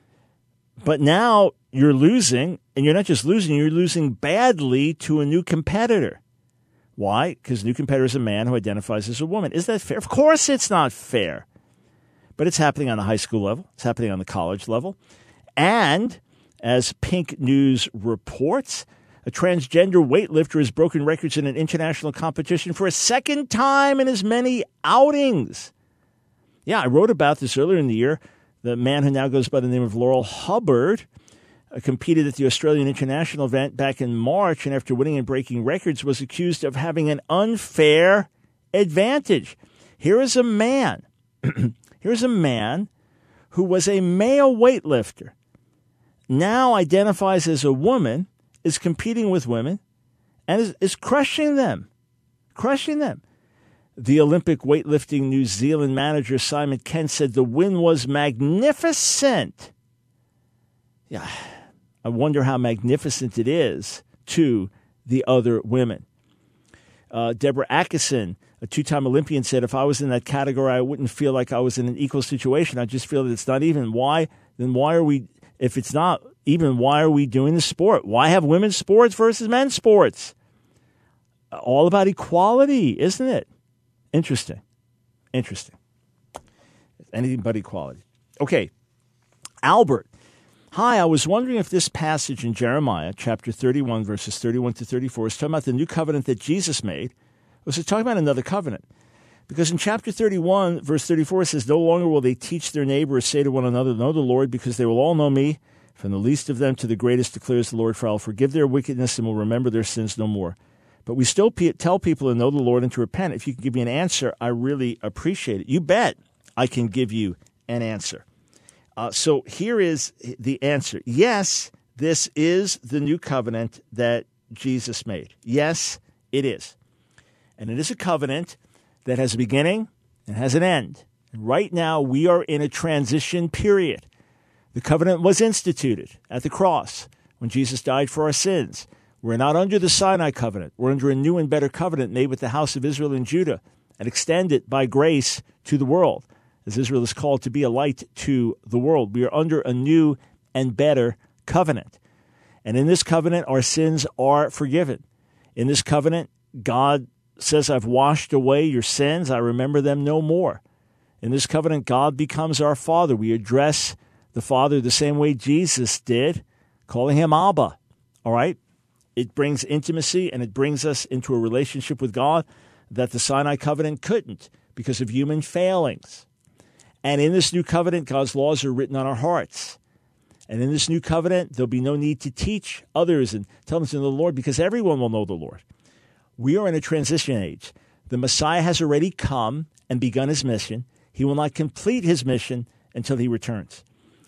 But now you're losing, and you're not just losing, you're losing badly to a new competitor. Why? Because the new competitor is a man who identifies as a woman. Is that fair? Of course it's not fair. But it's happening on the high school level. It's happening on the college level. And as Pink News reports, a transgender weightlifter has broken records in an international competition for a second time in as many outings. Yeah, I wrote about this earlier in the year. The man who now goes by the name of Laurel Hubbard uh, competed at the Australian International event back in March, and after winning and breaking records, was accused of having an unfair advantage. Here is a man. Here's a man who was a male weightlifter, now identifies as a woman, is competing with women, and is, is crushing them, crushing them. The Olympic weightlifting New Zealand manager, Simon Kent, said the win was magnificent. Yeah, I wonder how magnificent it is to the other women. Uh, Deborah Atkinson, a two-time Olympian, said, if I was in that category, I wouldn't feel like I was in an equal situation. I just feel that it's not even. Why? Then why are we, if it's not even, why are we doing the sport? Why have women's sports versus men's sports? All about equality, isn't it? Interesting. Interesting. Anything but equality. Okay. Albert. Hi, I was wondering if this passage in Jeremiah, chapter thirty-one, verses thirty-one to thirty-four, is talking about the new covenant that Jesus made, or is it talking about another covenant? Because in chapter thirty-one, verse thirty-four, it says, no longer will they teach their neighbor or say to one another, know the Lord, because they will all know me, from the least of them to the greatest, declares the Lord, for I will forgive their wickedness and will remember their sins no more. But we still pe- tell people to know the Lord and to repent. If you can give me an answer, I really appreciate it. You bet I can give you an answer. Uh, so here is the answer. Yes, this is the new covenant that Jesus made. Yes, it is. And it is a covenant that has a beginning and has an end. And right now, we are in a transition period. The covenant was instituted at the cross when Jesus died for our sins. We're not under the Sinai covenant. We're under a new and better covenant made with the house of Israel and Judah and extended by grace to the world, as Israel is called to be a light to the world. We are under a new and better covenant. And in this covenant, our sins are forgiven. In this covenant, God says, I've washed away your sins. I remember them no more. In this covenant, God becomes our Father. We address the Father the same way Jesus did, calling him Abba. All right? It brings intimacy, and it brings us into a relationship with God that the Sinai covenant couldn't because of human failings. And in this new covenant, God's laws are written on our hearts. And in this new covenant, there'll be no need to teach others and tell them to know the Lord, because everyone will know the Lord. We are in a transition age. The Messiah has already come and begun his mission. He will not complete his mission until he returns.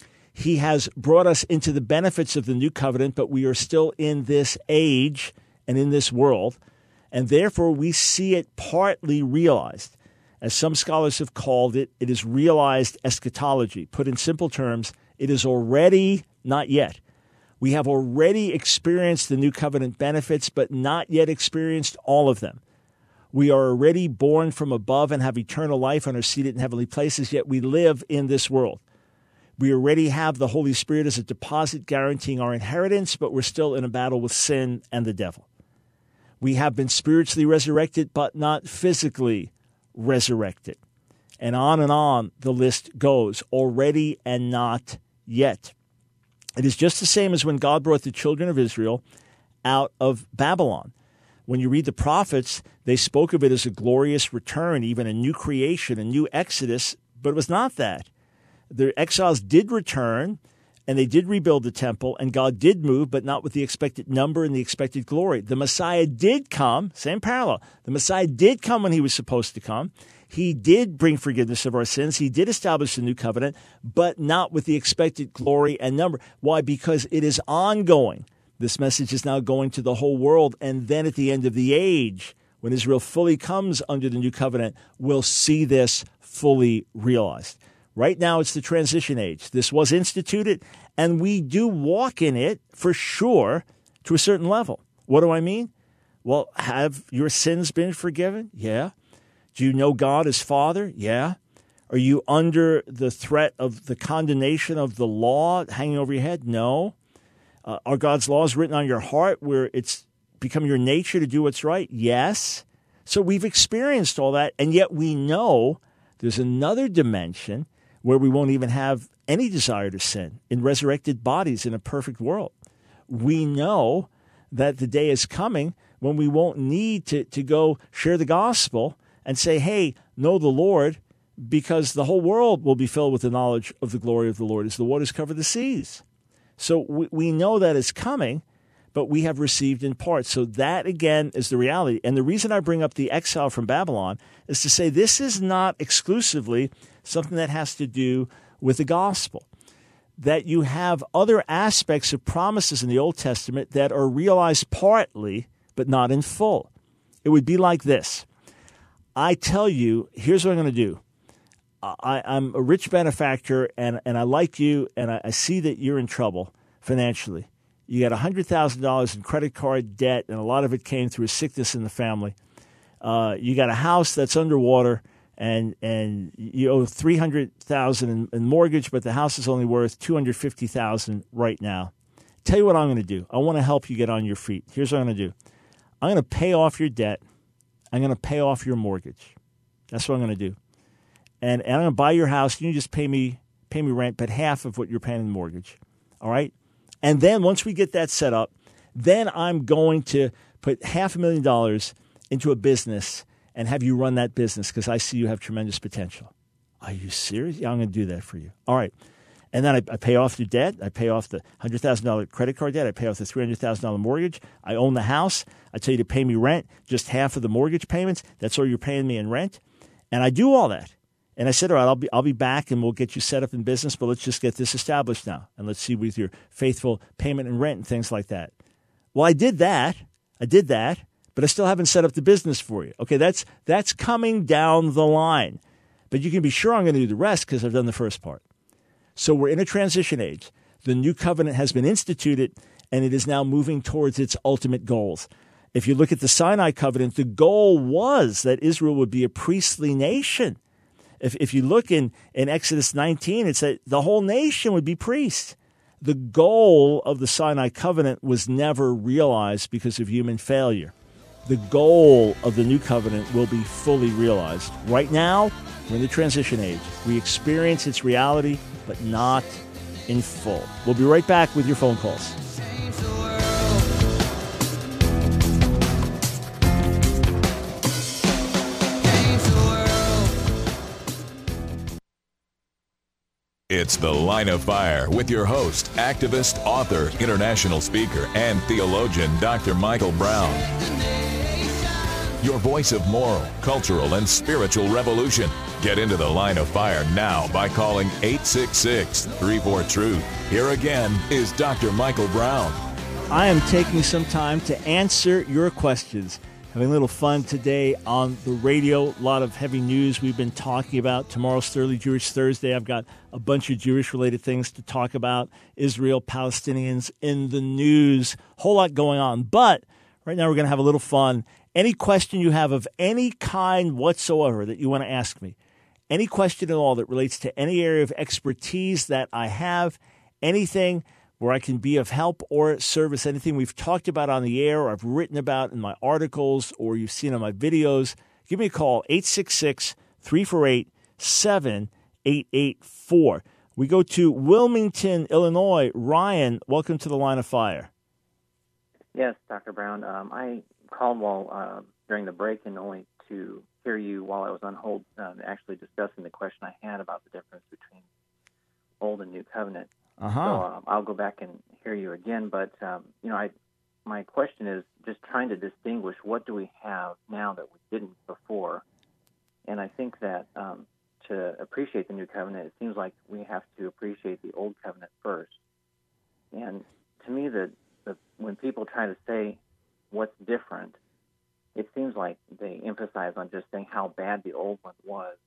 He has brought us into the benefits of the new covenant, but we are still in this age and in this world, and therefore we see it partly realized. As some scholars have called it, it is realized eschatology. Put in simple terms, it is already not yet. We have already experienced the new covenant benefits, but not yet experienced all of them. We are already born from above and have eternal life and are seated in heavenly places, yet we live in this world. We already have the Holy Spirit as a deposit guaranteeing our inheritance, but we're still in a battle with sin and the devil. We have been spiritually resurrected, but not physically resurrected. And on and on the list goes, already and not yet. It is just the same as when God brought the children of Israel out of Babylon. When you read the prophets, they spoke of it as a glorious return, even a new creation, a new exodus, but it was not that. The exiles did return, and they did rebuild the temple, and God did move, but not with the expected number and the expected glory. The Messiah did come, same parallel. The Messiah did come when he was supposed to come. He did bring forgiveness of our sins. He did establish the new covenant, but not with the expected glory and number. Why? Because it is ongoing. This message is now going to the whole world, and then at the end of the age, when Israel fully comes under the new covenant, we'll see this fully realized. Right now, it's the transition age. This was instituted, and we do walk in it for sure to a certain level. What do I mean? Well, have your sins been forgiven? Yeah. Do you know God as Father? Yeah. Are you under the threat of the condemnation of the law hanging over your head? No. Uh, are God's laws written on your heart where it's become your nature to do what's right? Yes. So we've experienced all that, and yet we know there's another dimension where we won't even have any desire to sin in resurrected bodies in a perfect world. We know that the day is coming when we won't need to, to go share the gospel and say, hey, know the Lord, because the whole world will be filled with the knowledge of the glory of the Lord as the waters cover the seas. So we, we know that is coming, but we have received in part. So that, again, is the reality. And the reason I bring up the exile from Babylon is to say this is not exclusively something that has to do with the gospel, that you have other aspects of promises in the Old Testament that are realized partly, but not in full. It would be like this. I tell you, here's what I'm going to do. I, I'm a rich benefactor, and, and I like you, and I, I see that you're in trouble financially. You got one hundred thousand dollars in credit card debt, and a lot of it came through a sickness in the family. Uh, you got a house that's underwater, and and you owe three hundred thousand dollars in, in mortgage, but the house is only worth two hundred fifty thousand dollars right now. Tell you what I'm going to do. I want to help you get on your feet. Here's what I'm going to do. I'm going to pay off your debt. I'm going to pay off your mortgage. That's what I'm going to do. And, and I'm going to buy your house. You just pay me pay me rent, but half of what you're paying in mortgage. All right? And then once we get that set up, then I'm going to put half a million dollars into a business and have you run that business because I see you have tremendous potential. Are you serious? Yeah, I'm going to do that for you. All right. And then I, I pay off the debt. I pay off the one hundred thousand dollars credit card debt. I pay off the three hundred thousand dollars mortgage. I own the house. I tell you to pay me rent, just half of the mortgage payments. That's all you're paying me in rent. And I do all that. And I said, all right, I'll be I'll be back and we'll get you set up in business, but let's just get this established now. And let's see with your faithful payment and rent and things like that. Well, I did that. I did that, but I still haven't set up the business for you. Okay, that's that's coming down the line. But you can be sure I'm going to do the rest because I've done the first part. So we're in a transition age. The new covenant has been instituted, and it is now moving towards its ultimate goals. If you look at the Sinai covenant, the goal was that Israel would be a priestly nation. If if you look in, in Exodus nineteen, it said the whole nation would be priests. The goal of the Sinai covenant was never realized because of human failure. The goal of the new covenant will be fully realized. Right now, we're in the transition age. We experience its reality, but not in full. We'll be right back with your phone calls. It's The Line of Fire with your host, activist, author, international speaker, and theologian, Doctor Michael Brown. your voice of moral, cultural, and spiritual revolution. Get into the Line of Fire now by calling eight six six, three four, truth. Here again is Doctor Michael Brown. I am taking some time to answer your questions. Having a little fun today on the radio. A lot of heavy news we've been talking about. Tomorrow's Thoroughly Jewish Thursday. I've got a bunch of Jewish-related things to talk about. Israel, Palestinians in the news. Whole lot going on. But right now we're going to have a little fun. Any question you have of any kind whatsoever that you want to ask me, any question at all that relates to any area of expertise that I have, anything where I can be of help or service, anything we've talked about on the air or I've written about in my articles or you've seen on my videos, give me a call, eight six six, three four eight, seven eight eight four. We go to Wilmington, Illinois. Ryan, welcome to the Line of Fire. Yes, Doctor Brown. Um, I called while uh, during the break and only to hear you while I was on hold uh, actually discussing the question I had about the difference between Old and New Covenant. Uh-huh. So um, I'll go back and hear you again. But, um, you know, I, my question is just trying to distinguish what do we have now that we didn't before. And I think that um, to appreciate the New Covenant, it seems like we have to appreciate the Old Covenant first. And to me, the, the when people try to say what's different, it seems like they emphasize on just saying how bad the old one was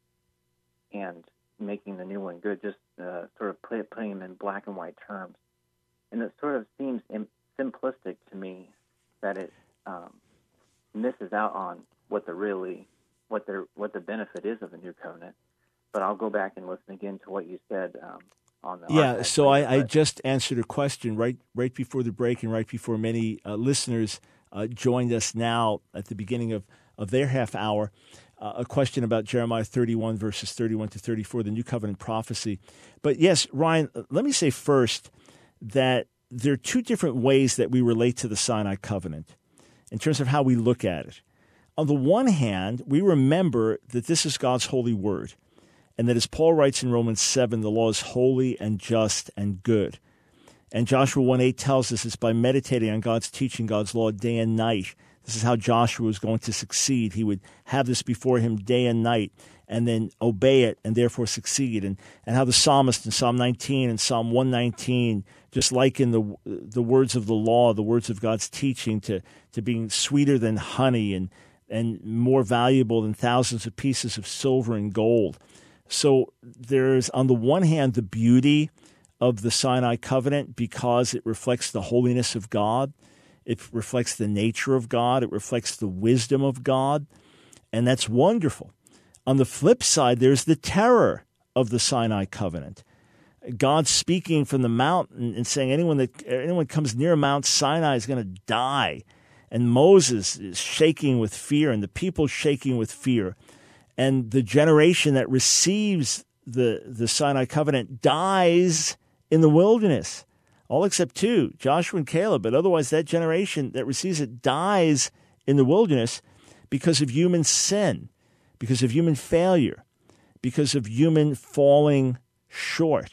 and making the new one good, just uh, sort of put, putting them in black and white terms. And it sort of seems im- simplistic to me that it um, misses out on what the really, what the what the benefit is of the new covenant. But I'll go back and listen again to what you said um, on the yeah. archive. So I, I just answered a question right right before the break and right before many uh, listeners uh, joined us now at the beginning of, of their half hour. Uh, a question about Jeremiah thirty-one, verses thirty-one to thirty-four, the New Covenant prophecy. But yes, Ryan, let me say first that there are two different ways that we relate to the Sinai Covenant in terms of how we look at it. On the one hand, we remember that this is God's holy word, and that as Paul writes in Romans seven, the law is holy and just and good. And Joshua one eight tells us it's by meditating on God's teaching, God's law, day and night. This is how Joshua was going to succeed. He would have this before him day and night and then obey it and therefore succeed. And, and how the psalmist in Psalm nineteen and Psalm one nineteen, just liken the the words of the law, the words of God's teaching to, to being sweeter than honey and, and more valuable than thousands of pieces of silver and gold. So there's, on the one hand, the beauty of the Sinai Covenant because it reflects the holiness of God. It reflects the nature of God. It reflects the wisdom of God. And that's wonderful. On the flip side, there's the terror of the Sinai Covenant. God speaking from the mountain and saying anyone that anyone comes near Mount Sinai is going to die. And Moses is shaking with fear and the people shaking with fear. And the generation that receives the, the Sinai Covenant dies in the wilderness. All except two, Joshua and Caleb, but otherwise that generation that receives it dies in the wilderness because of human sin, because of human failure, because of human falling short.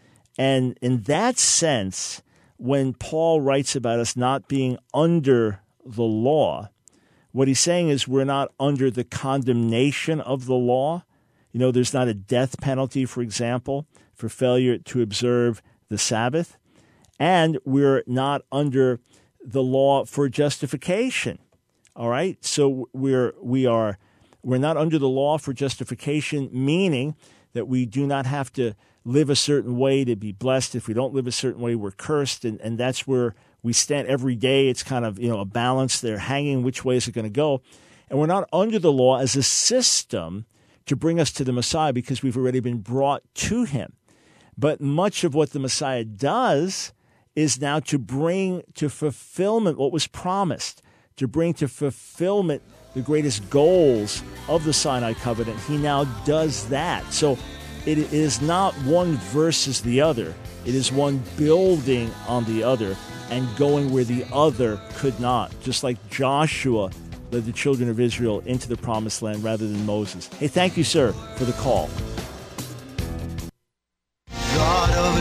And in that sense, when Paul writes about us not being under the law, what he's saying is we're not under the condemnation of the law. You know, there's not a death penalty, for example, for failure to observe the Sabbath. And we're not under the law for justification. All right? So we're we are we're not under the law for justification, meaning that we do not have to live a certain way to be blessed. If we don't live a certain way, we're cursed. And, and that's where we stand every day. It's kind of, you know, a balance. They're hanging. Which way is it going to go? And we're not under the law as a system to bring us to the Messiah because we've already been brought to him. But much of what the Messiah does is now to bring to fulfillment what was promised, to bring to fulfillment the greatest goals of the Sinai Covenant. He now does that. So it is not one versus the other. It is one building on the other and going where the other could not, just like Joshua led the children of Israel into the promised land rather than Moses. Hey, thank you, sir, for the call. God of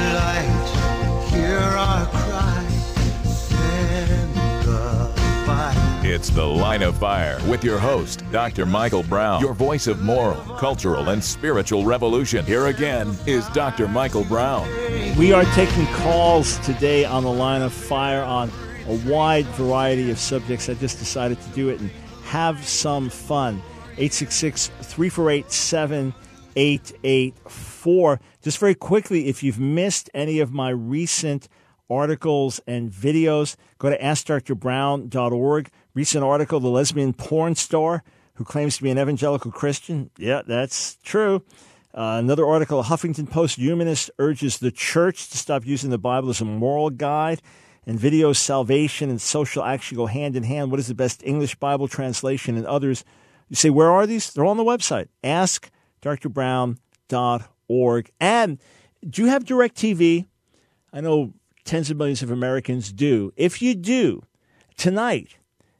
light, hear our cry, send the fire. It's It's The Line of Fire with your host, Doctor Michael Brown, your voice of moral, cultural, and spiritual revolution. Here again is Doctor Michael Brown. We are taking calls today on The Line of Fire on a wide variety of subjects. I just decided to do it and have some fun. eight six six, three four eight, seven eight eight four. Just very quickly, if you've missed any of my recent articles and videos, go to ask dr brown dot org. Recent article, The Lesbian Porn Star Who Claims to Be an Evangelical Christian. Yeah, that's true. Uh, another article, a Huffington Post humanist urges the church to stop using the Bible as a moral guide. And videos, salvation and social action go hand in hand. What is the best English Bible translation and others? You say, where are these? They're all on the website, ask dr brown dot org. And do you have DirecTV? I know tens of millions of Americans do. If you do, tonight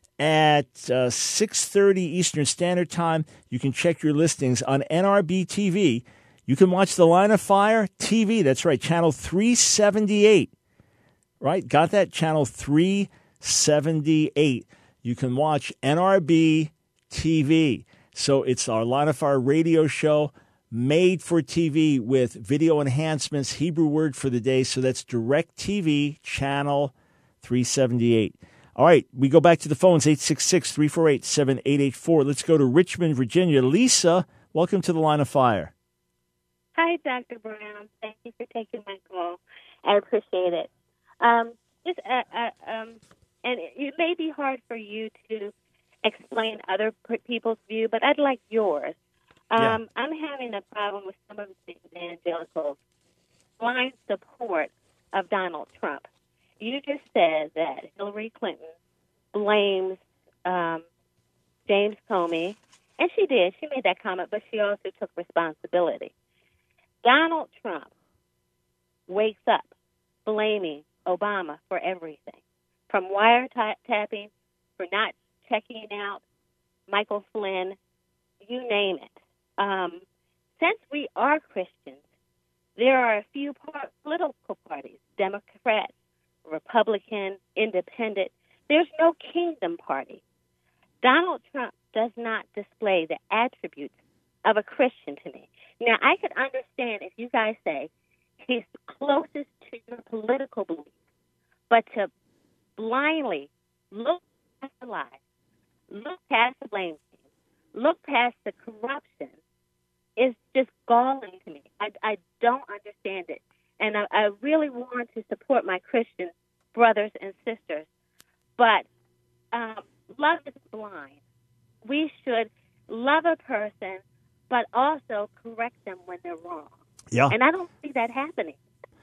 at uh, six thirty Eastern Standard Time, you can check your listings on N R B T V. You can watch The Line of Fire T V. That's right, channel three seventy-eight. Right? Got that? Channel three seventy-eight. You can watch N R B T V. So it's our Line of Fire radio show made for T V with video enhancements, Hebrew word for the day. So that's DirecTV, channel three seventy-eight. All right, we go back to the phones, eight six six, three four eight, seven eight eight four. Let's go to Richmond, Virginia. Lisa, welcome to the Line of Fire. Hi, Doctor Brown. Thank you for taking my call. I appreciate it. Um, just, uh, uh, um, and it may be hard for you to explain other people's view, but I'd like yours. Um, yeah. I'm having a problem with some of the evangelicals' blind support of Donald Trump. You just said that Hillary Clinton blames um, James Comey, and she did. She made that comment, but she also took responsibility. Donald Trump wakes up blaming Obama for everything, from wiretapping, for not checking out Michael Flynn, you name it. Um, since we are Christians, there are a few par- political parties, Democrats, Republican, Independent. There's no kingdom party. Donald Trump does not display the attributes of a Christian to me. Now, I could understand if you guys say he's closest to your political beliefs, but to blindly look past the lies, look past the blame game, look past the corruption is just galling to me. I, I don't understand it. And I, I really want to support my Christian brothers and sisters. But um, love is blind. We should love a person, but also correct them when they're wrong. Yeah. And I don't see that happening.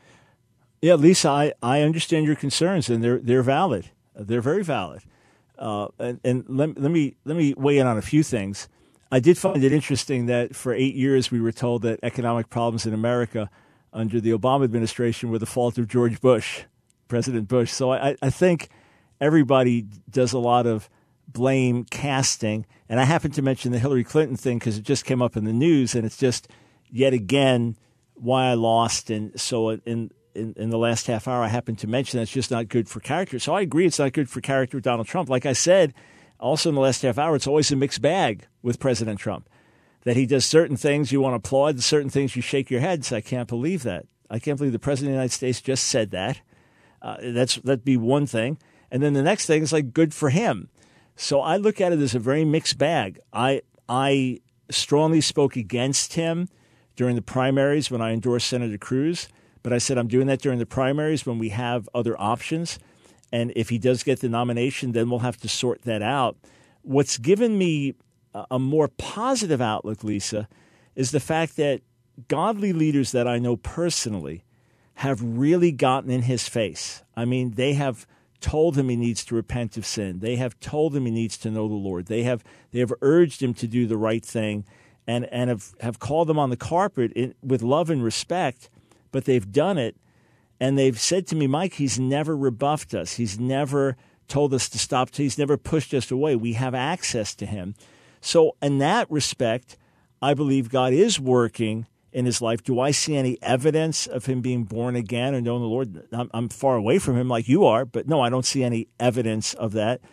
Yeah, Lisa, I, I understand your concerns, and they're they're valid. They're very valid. Uh, and and let, let me let me weigh in on a few things. I did find it interesting that for eight years we were told that economic problems in America under the Obama administration were the fault of George Bush, President Bush. So I, I think everybody does a lot of blame casting. And I happened to mention the Hillary Clinton thing because it just came up in the news, and it's just yet again why I lost. And so in, in, in the last half hour, I happened to mention that it's just not good for character. So I agree it's not good for character of Donald Trump. Like I said, also in the last half hour, it's always a mixed bag with President Trump. That he does certain things you want to applaud, and certain things you shake your head and say, I can't believe that. I can't believe the President of the United States just said that. Uh, that's that'd be one thing. And then the next thing is like good for him. So I look at it as a very mixed bag. I I strongly spoke against him during the primaries when I endorsed Senator Cruz. But I said I'm doing that during the primaries when we have other options. And if he does get the nomination, then we'll have to sort that out. What's given me a more positive outlook, Lisa, is the fact that godly leaders that I know personally have really gotten in his face. I mean, they have told him he needs to repent of sin. They have told him he needs to know the Lord. They have they have urged him to do the right thing and, and have, have called him on the carpet in, with love and respect, but they've done it. And they've said to me, Mike, he's never rebuffed us. He's never told us to stop. He's never pushed us away. We have access to him. So in that respect, I believe God is working in his life. Do I see any evidence of him being born again or knowing the Lord? I'm, I'm far away from him like you are, but no, I don't see any evidence of that.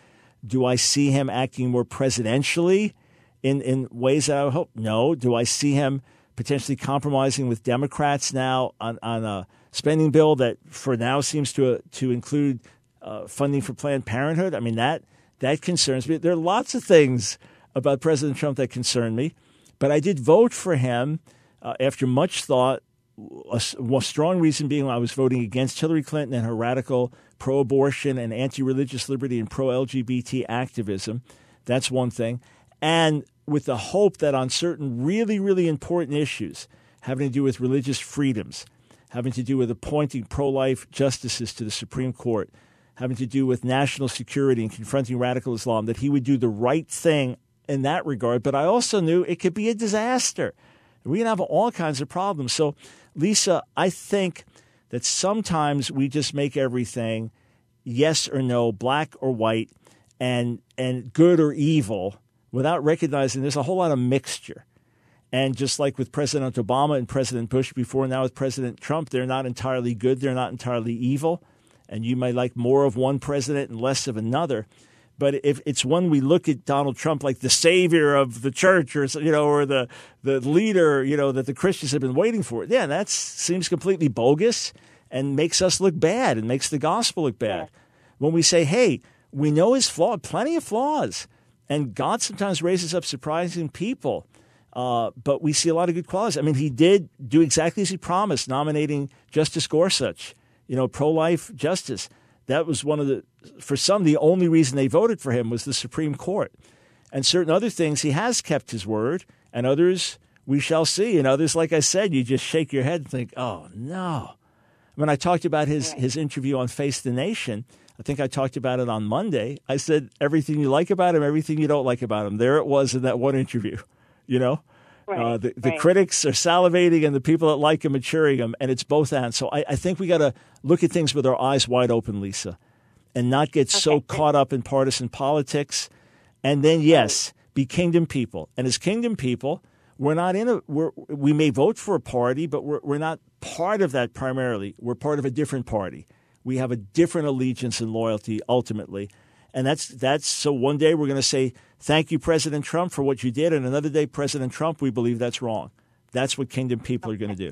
Do I see him acting more presidentially in, in ways that I would hope? No. Do I see him potentially compromising with Democrats now on, on a spending bill that for now seems to to include uh, funding for Planned Parenthood? I mean, that that concerns me. There are lots of things about President Trump that concern me, but I did vote for him uh, after much thought. A, a strong reason being I was voting against Hillary Clinton and her radical pro-abortion and anti-religious liberty and pro-L G B T activism. That's one thing. And with the hope that on certain really, really important issues having to do with religious freedoms, having to do with appointing pro-life justices to the Supreme Court, having to do with national security and confronting radical Islam, that he would do the right thing in that regard. But I also knew it could be a disaster. We can have all kinds of problems. So, Lisa, I think that sometimes we just make everything yes or no, black or white, and and good or evil, without recognizing there's a whole lot of mixture. And just like with President Obama and President Bush before, now with President Trump, they're not entirely good, they're not entirely evil. And you may like more of one president and less of another. But if it's when we look at Donald Trump like the savior of the church, or you know, or the the leader, you know, that the Christians have been waiting for, yeah, that seems completely bogus and makes us look bad and makes the gospel look bad. Yeah. When we say, hey, we know his flaw, plenty of flaws, and God sometimes raises up surprising people, uh, but we see a lot of good qualities. I mean, he did do exactly as he promised, nominating Justice Gorsuch, you know, pro-life justice. That was one of the, for some, the only reason they voted for him was the Supreme Court. And certain other things, he has kept his word, and others we shall see. And others, like I said, you just shake your head and think, oh, no. When I talked about his, his interview on Face the Nation, I think I talked about it on Monday. I said everything you like about him, everything you don't like about him. There it was in that one interview, you know? Right, uh, the the right. critics are salivating and the people that like him are cheering him, and it's both ends. So I, I think we got to look at things with our eyes wide open, Lisa, and not get okay. so caught up in partisan politics. And then, yes, be kingdom people. And as kingdom people, we're not in a we're, we may vote for a party, but we're we're not part of that primarily. We're part of a different party. We have a different allegiance and loyalty ultimately. And that's that's so one day we're going to say, thank you, President Trump, for what you did. And another day, President Trump, we believe that's wrong. That's what kingdom people okay. are going to do.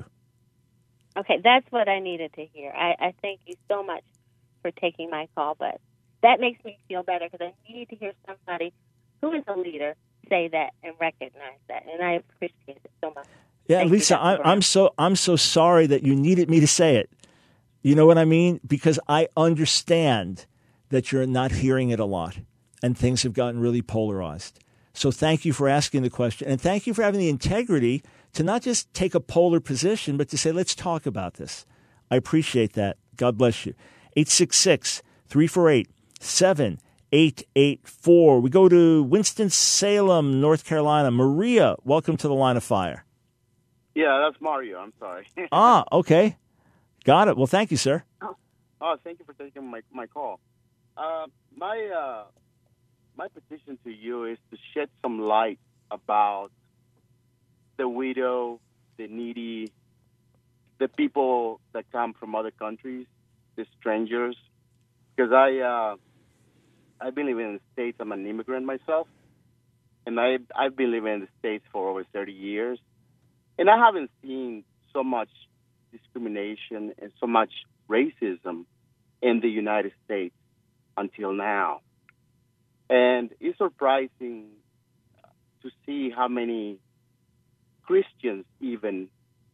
Okay, that's what I needed to hear. I, I thank you so much for taking my call. But that makes me feel better because I need to hear somebody who is a leader say that and recognize that. And I appreciate it so much. Yeah, thank Lisa, I'm, I'm so I'm so sorry that you needed me to say it. You know what I mean? Because I understand that you're not hearing it a lot and things have gotten really polarized. So thank you for asking the question. And thank you for having the integrity to not just take a polar position, but to say, let's talk about this. I appreciate that. God bless you. eight six six, three four eight, seven eight eight four. We go to Winston-Salem, North Carolina. Maria, welcome to the Line of Fire. Yeah, that's Mario. I'm sorry. ah, okay. Got it. Well, thank you, sir. Oh, oh thank you for taking my, my call. Uh, my uh, my petition to you is to shed some light about the widow, the needy, the people that come from other countries, the strangers. Because I uh, I've been living in the States. I'm an immigrant myself, and I I've been living in the States for over thirty years, and I haven't seen so much discrimination and so much racism in the United States until now. And it's surprising to see how many Christians even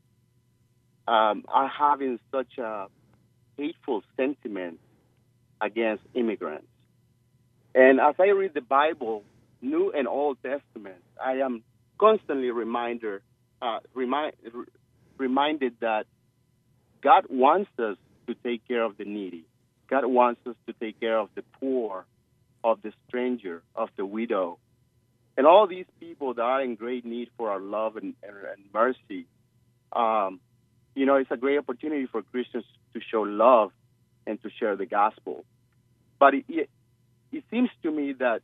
um, are having such a hateful sentiment against immigrants. And as I read the Bible, New and Old Testament, I am constantly reminder, uh, remind, r- reminded that God wants us to take care of the needy. God wants us to take care of the poor, of the stranger, of the widow, and all these people that are in great need for our love and, and, and mercy. Um, you know, it's a great opportunity for Christians to show love and to share the gospel. But it, it, it seems to me that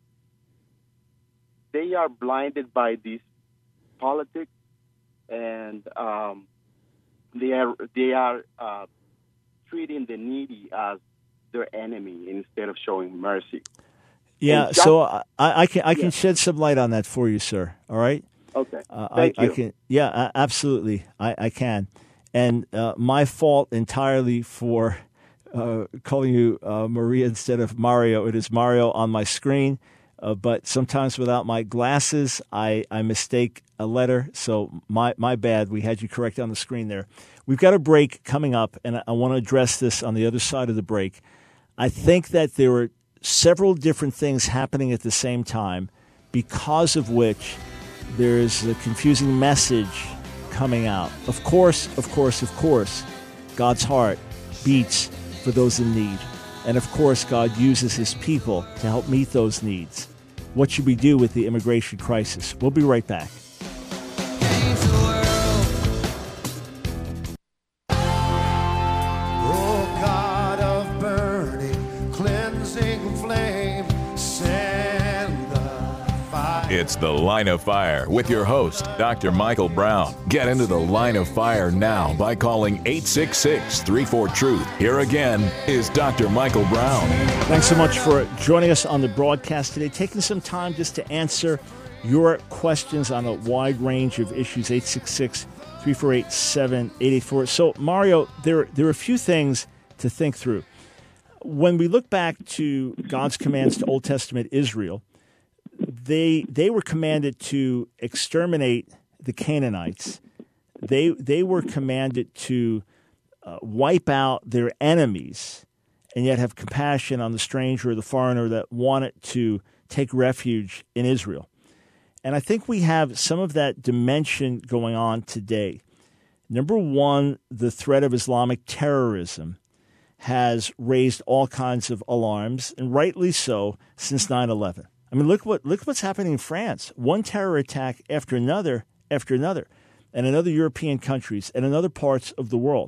they are blinded by this politics, and um, they are they are uh, treating the needy as their enemy instead of showing mercy. Yeah, And so just- I, I can I can Yeah. shed some light on that for you, sir. All right. Okay. Uh, Thank I, you. I can. Yeah, uh, absolutely. I, I can. And uh, my fault entirely for uh, calling you uh, Maria instead of Mario. It is Mario on my screen. Uh, but sometimes without my glasses, I, I mistake a letter. So my, my bad. We had you correct on the screen there. We've got a break coming up, and I, I want to address this on the other side of the break. I think that there are several different things happening at the same time, because of which there's a confusing message coming out. Of course, of course, of course, God's heart beats for those in need. And of course, God uses his people to help meet those needs. What should we do with the immigration crisis? We'll be right back. Oh, God of burning, cleansing flame, send the fire. It's The Line of Fire with your host, Doctor Michael Brown. Get into the Line of Fire now by calling eight six six, three four, truth. Here again is Doctor Michael Brown. Thanks so much for joining us on the broadcast today, taking some time just to answer your questions on a wide range of issues. eight six six, three four eight, seven eight eight four. So, Mario, there, there are a few things to think through. When we look back to God's commands to Old Testament Israel, they they were commanded to exterminate the Canaanites. They they were commanded to uh, wipe out their enemies, and yet have compassion on the stranger or the foreigner that wanted to take refuge in Israel. And I think we have some of that dimension going on today. Number one, the threat of Islamic terrorism has raised all kinds of alarms, and rightly so, since nine eleven. I mean, look what look what's happening in France. One terror attack after another after another, and in other European countries and in other parts of the world.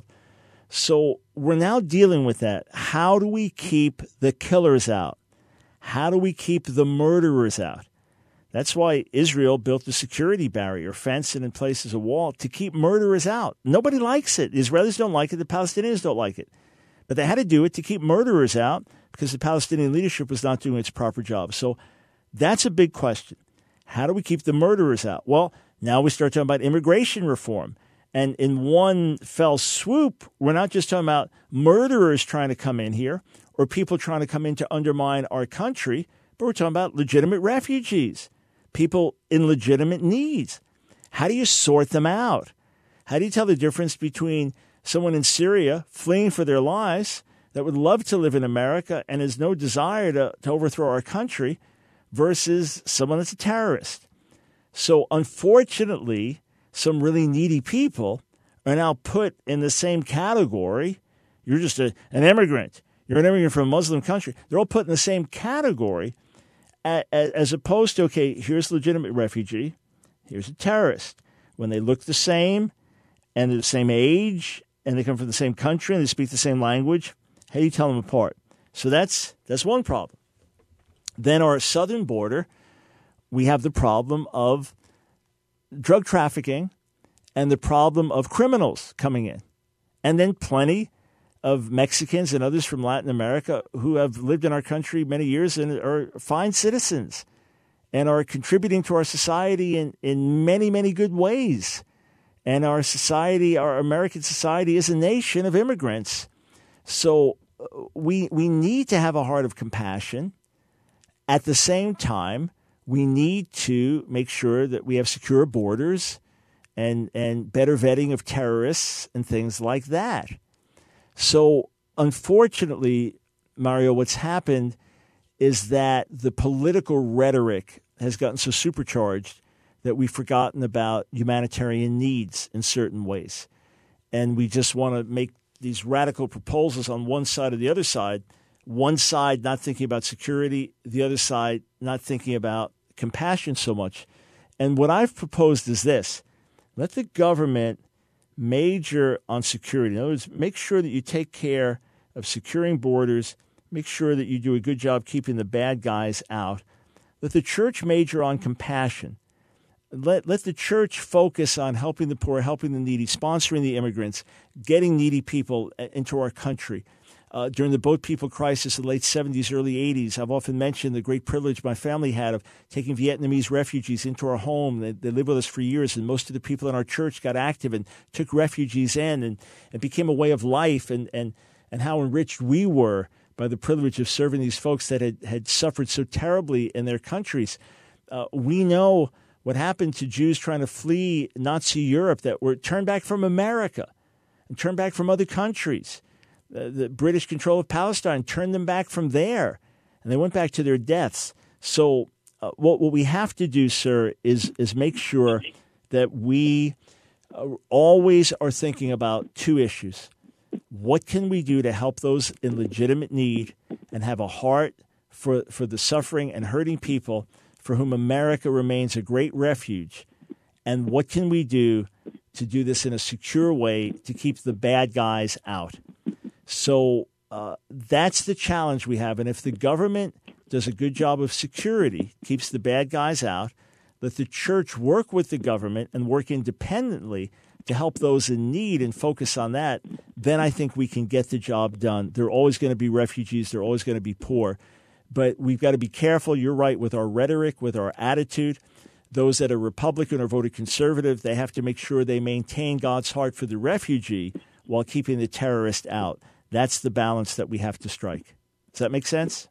So we're now dealing with that. How do we keep the killers out? How do we keep the murderers out? That's why Israel built the security barrier, fence, and in places a wall to keep murderers out. Nobody likes it. The Israelis don't like it. The Palestinians don't like it. But they had to do it to keep murderers out because the Palestinian leadership was not doing its proper job. So that's a big question. How do we keep the murderers out? Well, now we start talking about immigration reform. And in one fell swoop, we're not just talking about murderers trying to come in here or people trying to come in to undermine our country, but we're talking about legitimate refugees, people in legitimate needs. How do you sort them out? How do you tell the difference between someone in Syria fleeing for their lives that would love to live in America and has no desire to, to overthrow our country versus someone that's a terrorist? So unfortunately, some really needy people are now put in the same category. You're just a, an immigrant. You're an immigrant from a Muslim country. They're all put in the same category as opposed to, okay, here's a legitimate refugee, here's a terrorist. When they look the same and they're the same age and they come from the same country and they speak the same language, how do you tell them apart? So that's that's one problem. Then our southern border, we have the problem of drug trafficking and the problem of criminals coming in. And then plenty of Mexicans and others from Latin America who have lived in our country many years and are fine citizens and are contributing to our society in, in many, many good ways. And our society, our American society, is a nation of immigrants. So we we need to have a heart of compassion. At the same time, we need to make sure that we have secure borders and, and better vetting of terrorists and things like that. So unfortunately, Mario, what's happened is that the political rhetoric has gotten so supercharged that we've forgotten about humanitarian needs in certain ways. And we just want to make these radical proposals on one side or the other side, one side not thinking about security, the other side not thinking about compassion so much. And what I've proposed is this: let the government major on security. In other words, make sure that you take care of securing borders, make sure that you do a good job keeping the bad guys out. Let the church major on compassion. Let, let the church focus on helping the poor, helping the needy, sponsoring the immigrants, getting needy people into our country. Uh, during the boat people crisis in the late seventies, early eighties, I've often mentioned the great privilege my family had of taking Vietnamese refugees into our home. They, they lived with us for years, and most of the people in our church got active and took refugees in, and it became a way of life, and, and, and how enriched we were by the privilege of serving these folks that had, had suffered so terribly in their countries. Uh, we know what happened to Jews trying to flee Nazi Europe that were turned back from America and turned back from other countries. Uh, the British control of Palestine turned them back from there, and they went back to their deaths. So uh, what, what we have to do, sir, is, is make sure that we uh, always are thinking about two issues. What can we do to help those in legitimate need and have a heart for, for the suffering and hurting people for whom America remains a great refuge? And what can we do to do this in a secure way to keep the bad guys out? So uh, that's the challenge we have. And if the government does a good job of security, keeps the bad guys out, let the church work with the government and work independently to help those in need and focus on that, then I think we can get the job done. There are always going to be refugees. They're always going to be poor. But we've got to be careful, you're right, with our rhetoric, with our attitude. Those that are Republican or voted conservative, they have to make sure they maintain God's heart for the refugee while keeping the terrorist out. That's the balance that we have to strike. Does that make sense?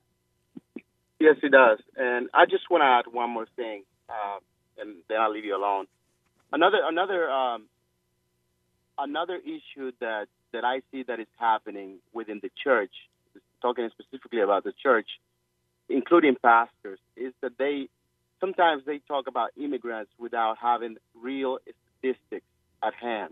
Yes, it does. And I just want to add one more thing, uh, and then I'll leave you alone. Another another um, another issue that, that I see that is happening within the church, talking specifically about the church, including pastors, is that they sometimes they talk about immigrants without having real statistics at hand.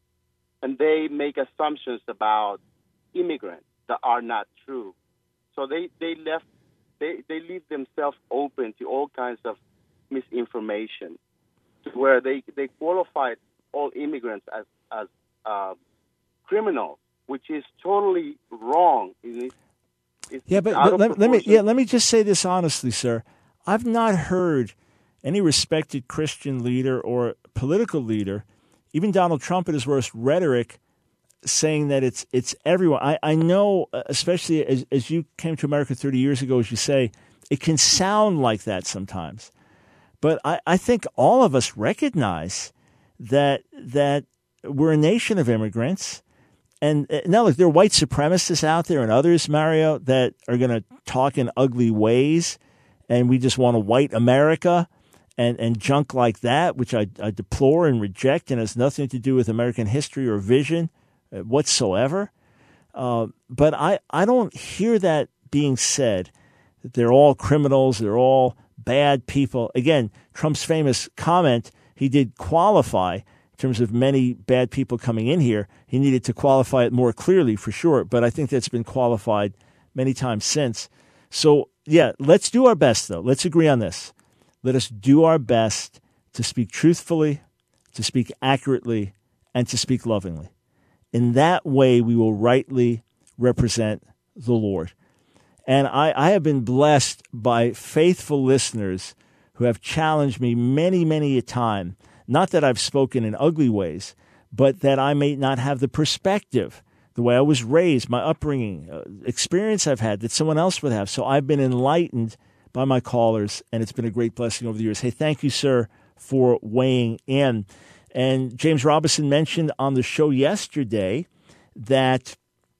And they make assumptions about immigrants that are not true. So they, they left they, they leave themselves open to all kinds of misinformation, to where they, they qualified all immigrants as as uh, criminals, which is totally wrong. It's, it's yeah, but, but let, let me yeah let me just say this honestly, sir. I've not heard any respected Christian leader or political leader, even Donald Trump at his worst rhetoric, saying that it's it's everyone. I, I know, especially as, as you came to America thirty years ago, as you say, it can sound like that sometimes. But I, I think all of us recognize that that we're a nation of immigrants. And now, look, there are white supremacists out there and others, Mario, that are going to talk in ugly ways. And we just want a white America and, and junk like that, which I, I deplore and reject and has nothing to do with American history or vision whatsoever. Uh, but I, I don't hear that being said, that they're all criminals, they're all bad people. Again, Trump's famous comment, he did qualify in terms of many bad people coming in here. He needed to qualify it more clearly for sure, but I think that's been qualified many times since. So, yeah, let's do our best, though. Let's agree on this. Let us do our best to speak truthfully, to speak accurately, and to speak lovingly. In that way, we will rightly represent the Lord. And I, I have been blessed by faithful listeners who have challenged me many, many a time. Not that I've spoken in ugly ways, but that I may not have the perspective, the way I was raised, my upbringing, uh, experience I've had that someone else would have. So I've been enlightened by my callers, and it's been a great blessing over the years. Hey, thank you, sir, for weighing in. And James Robison mentioned on the show yesterday that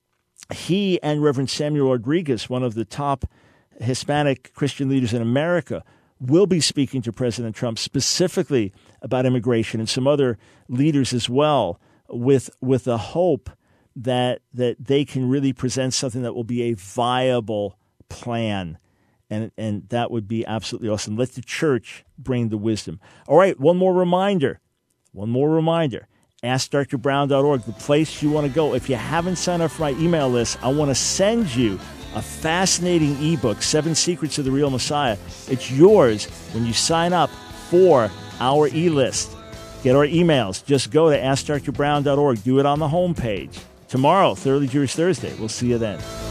he and Reverend Samuel Rodriguez, one of the top Hispanic Christian leaders in America, will be speaking to President Trump specifically about immigration, and some other leaders as well, with with the hope that that they can really present something that will be a viable plan. And and that would be absolutely awesome. Let the church bring the wisdom. All right, one more reminder. One more reminder. ask dr brown dot org, the place you want to go. If you haven't signed up for my email list, I want to send you a fascinating ebook, Seven Secrets of the Real Messiah. It's yours when you sign up for our e-list. Get our emails. Just go to ask dr brown dot org. Do it on the homepage. Tomorrow, Thoroughly Jewish Thursday. We'll see you then.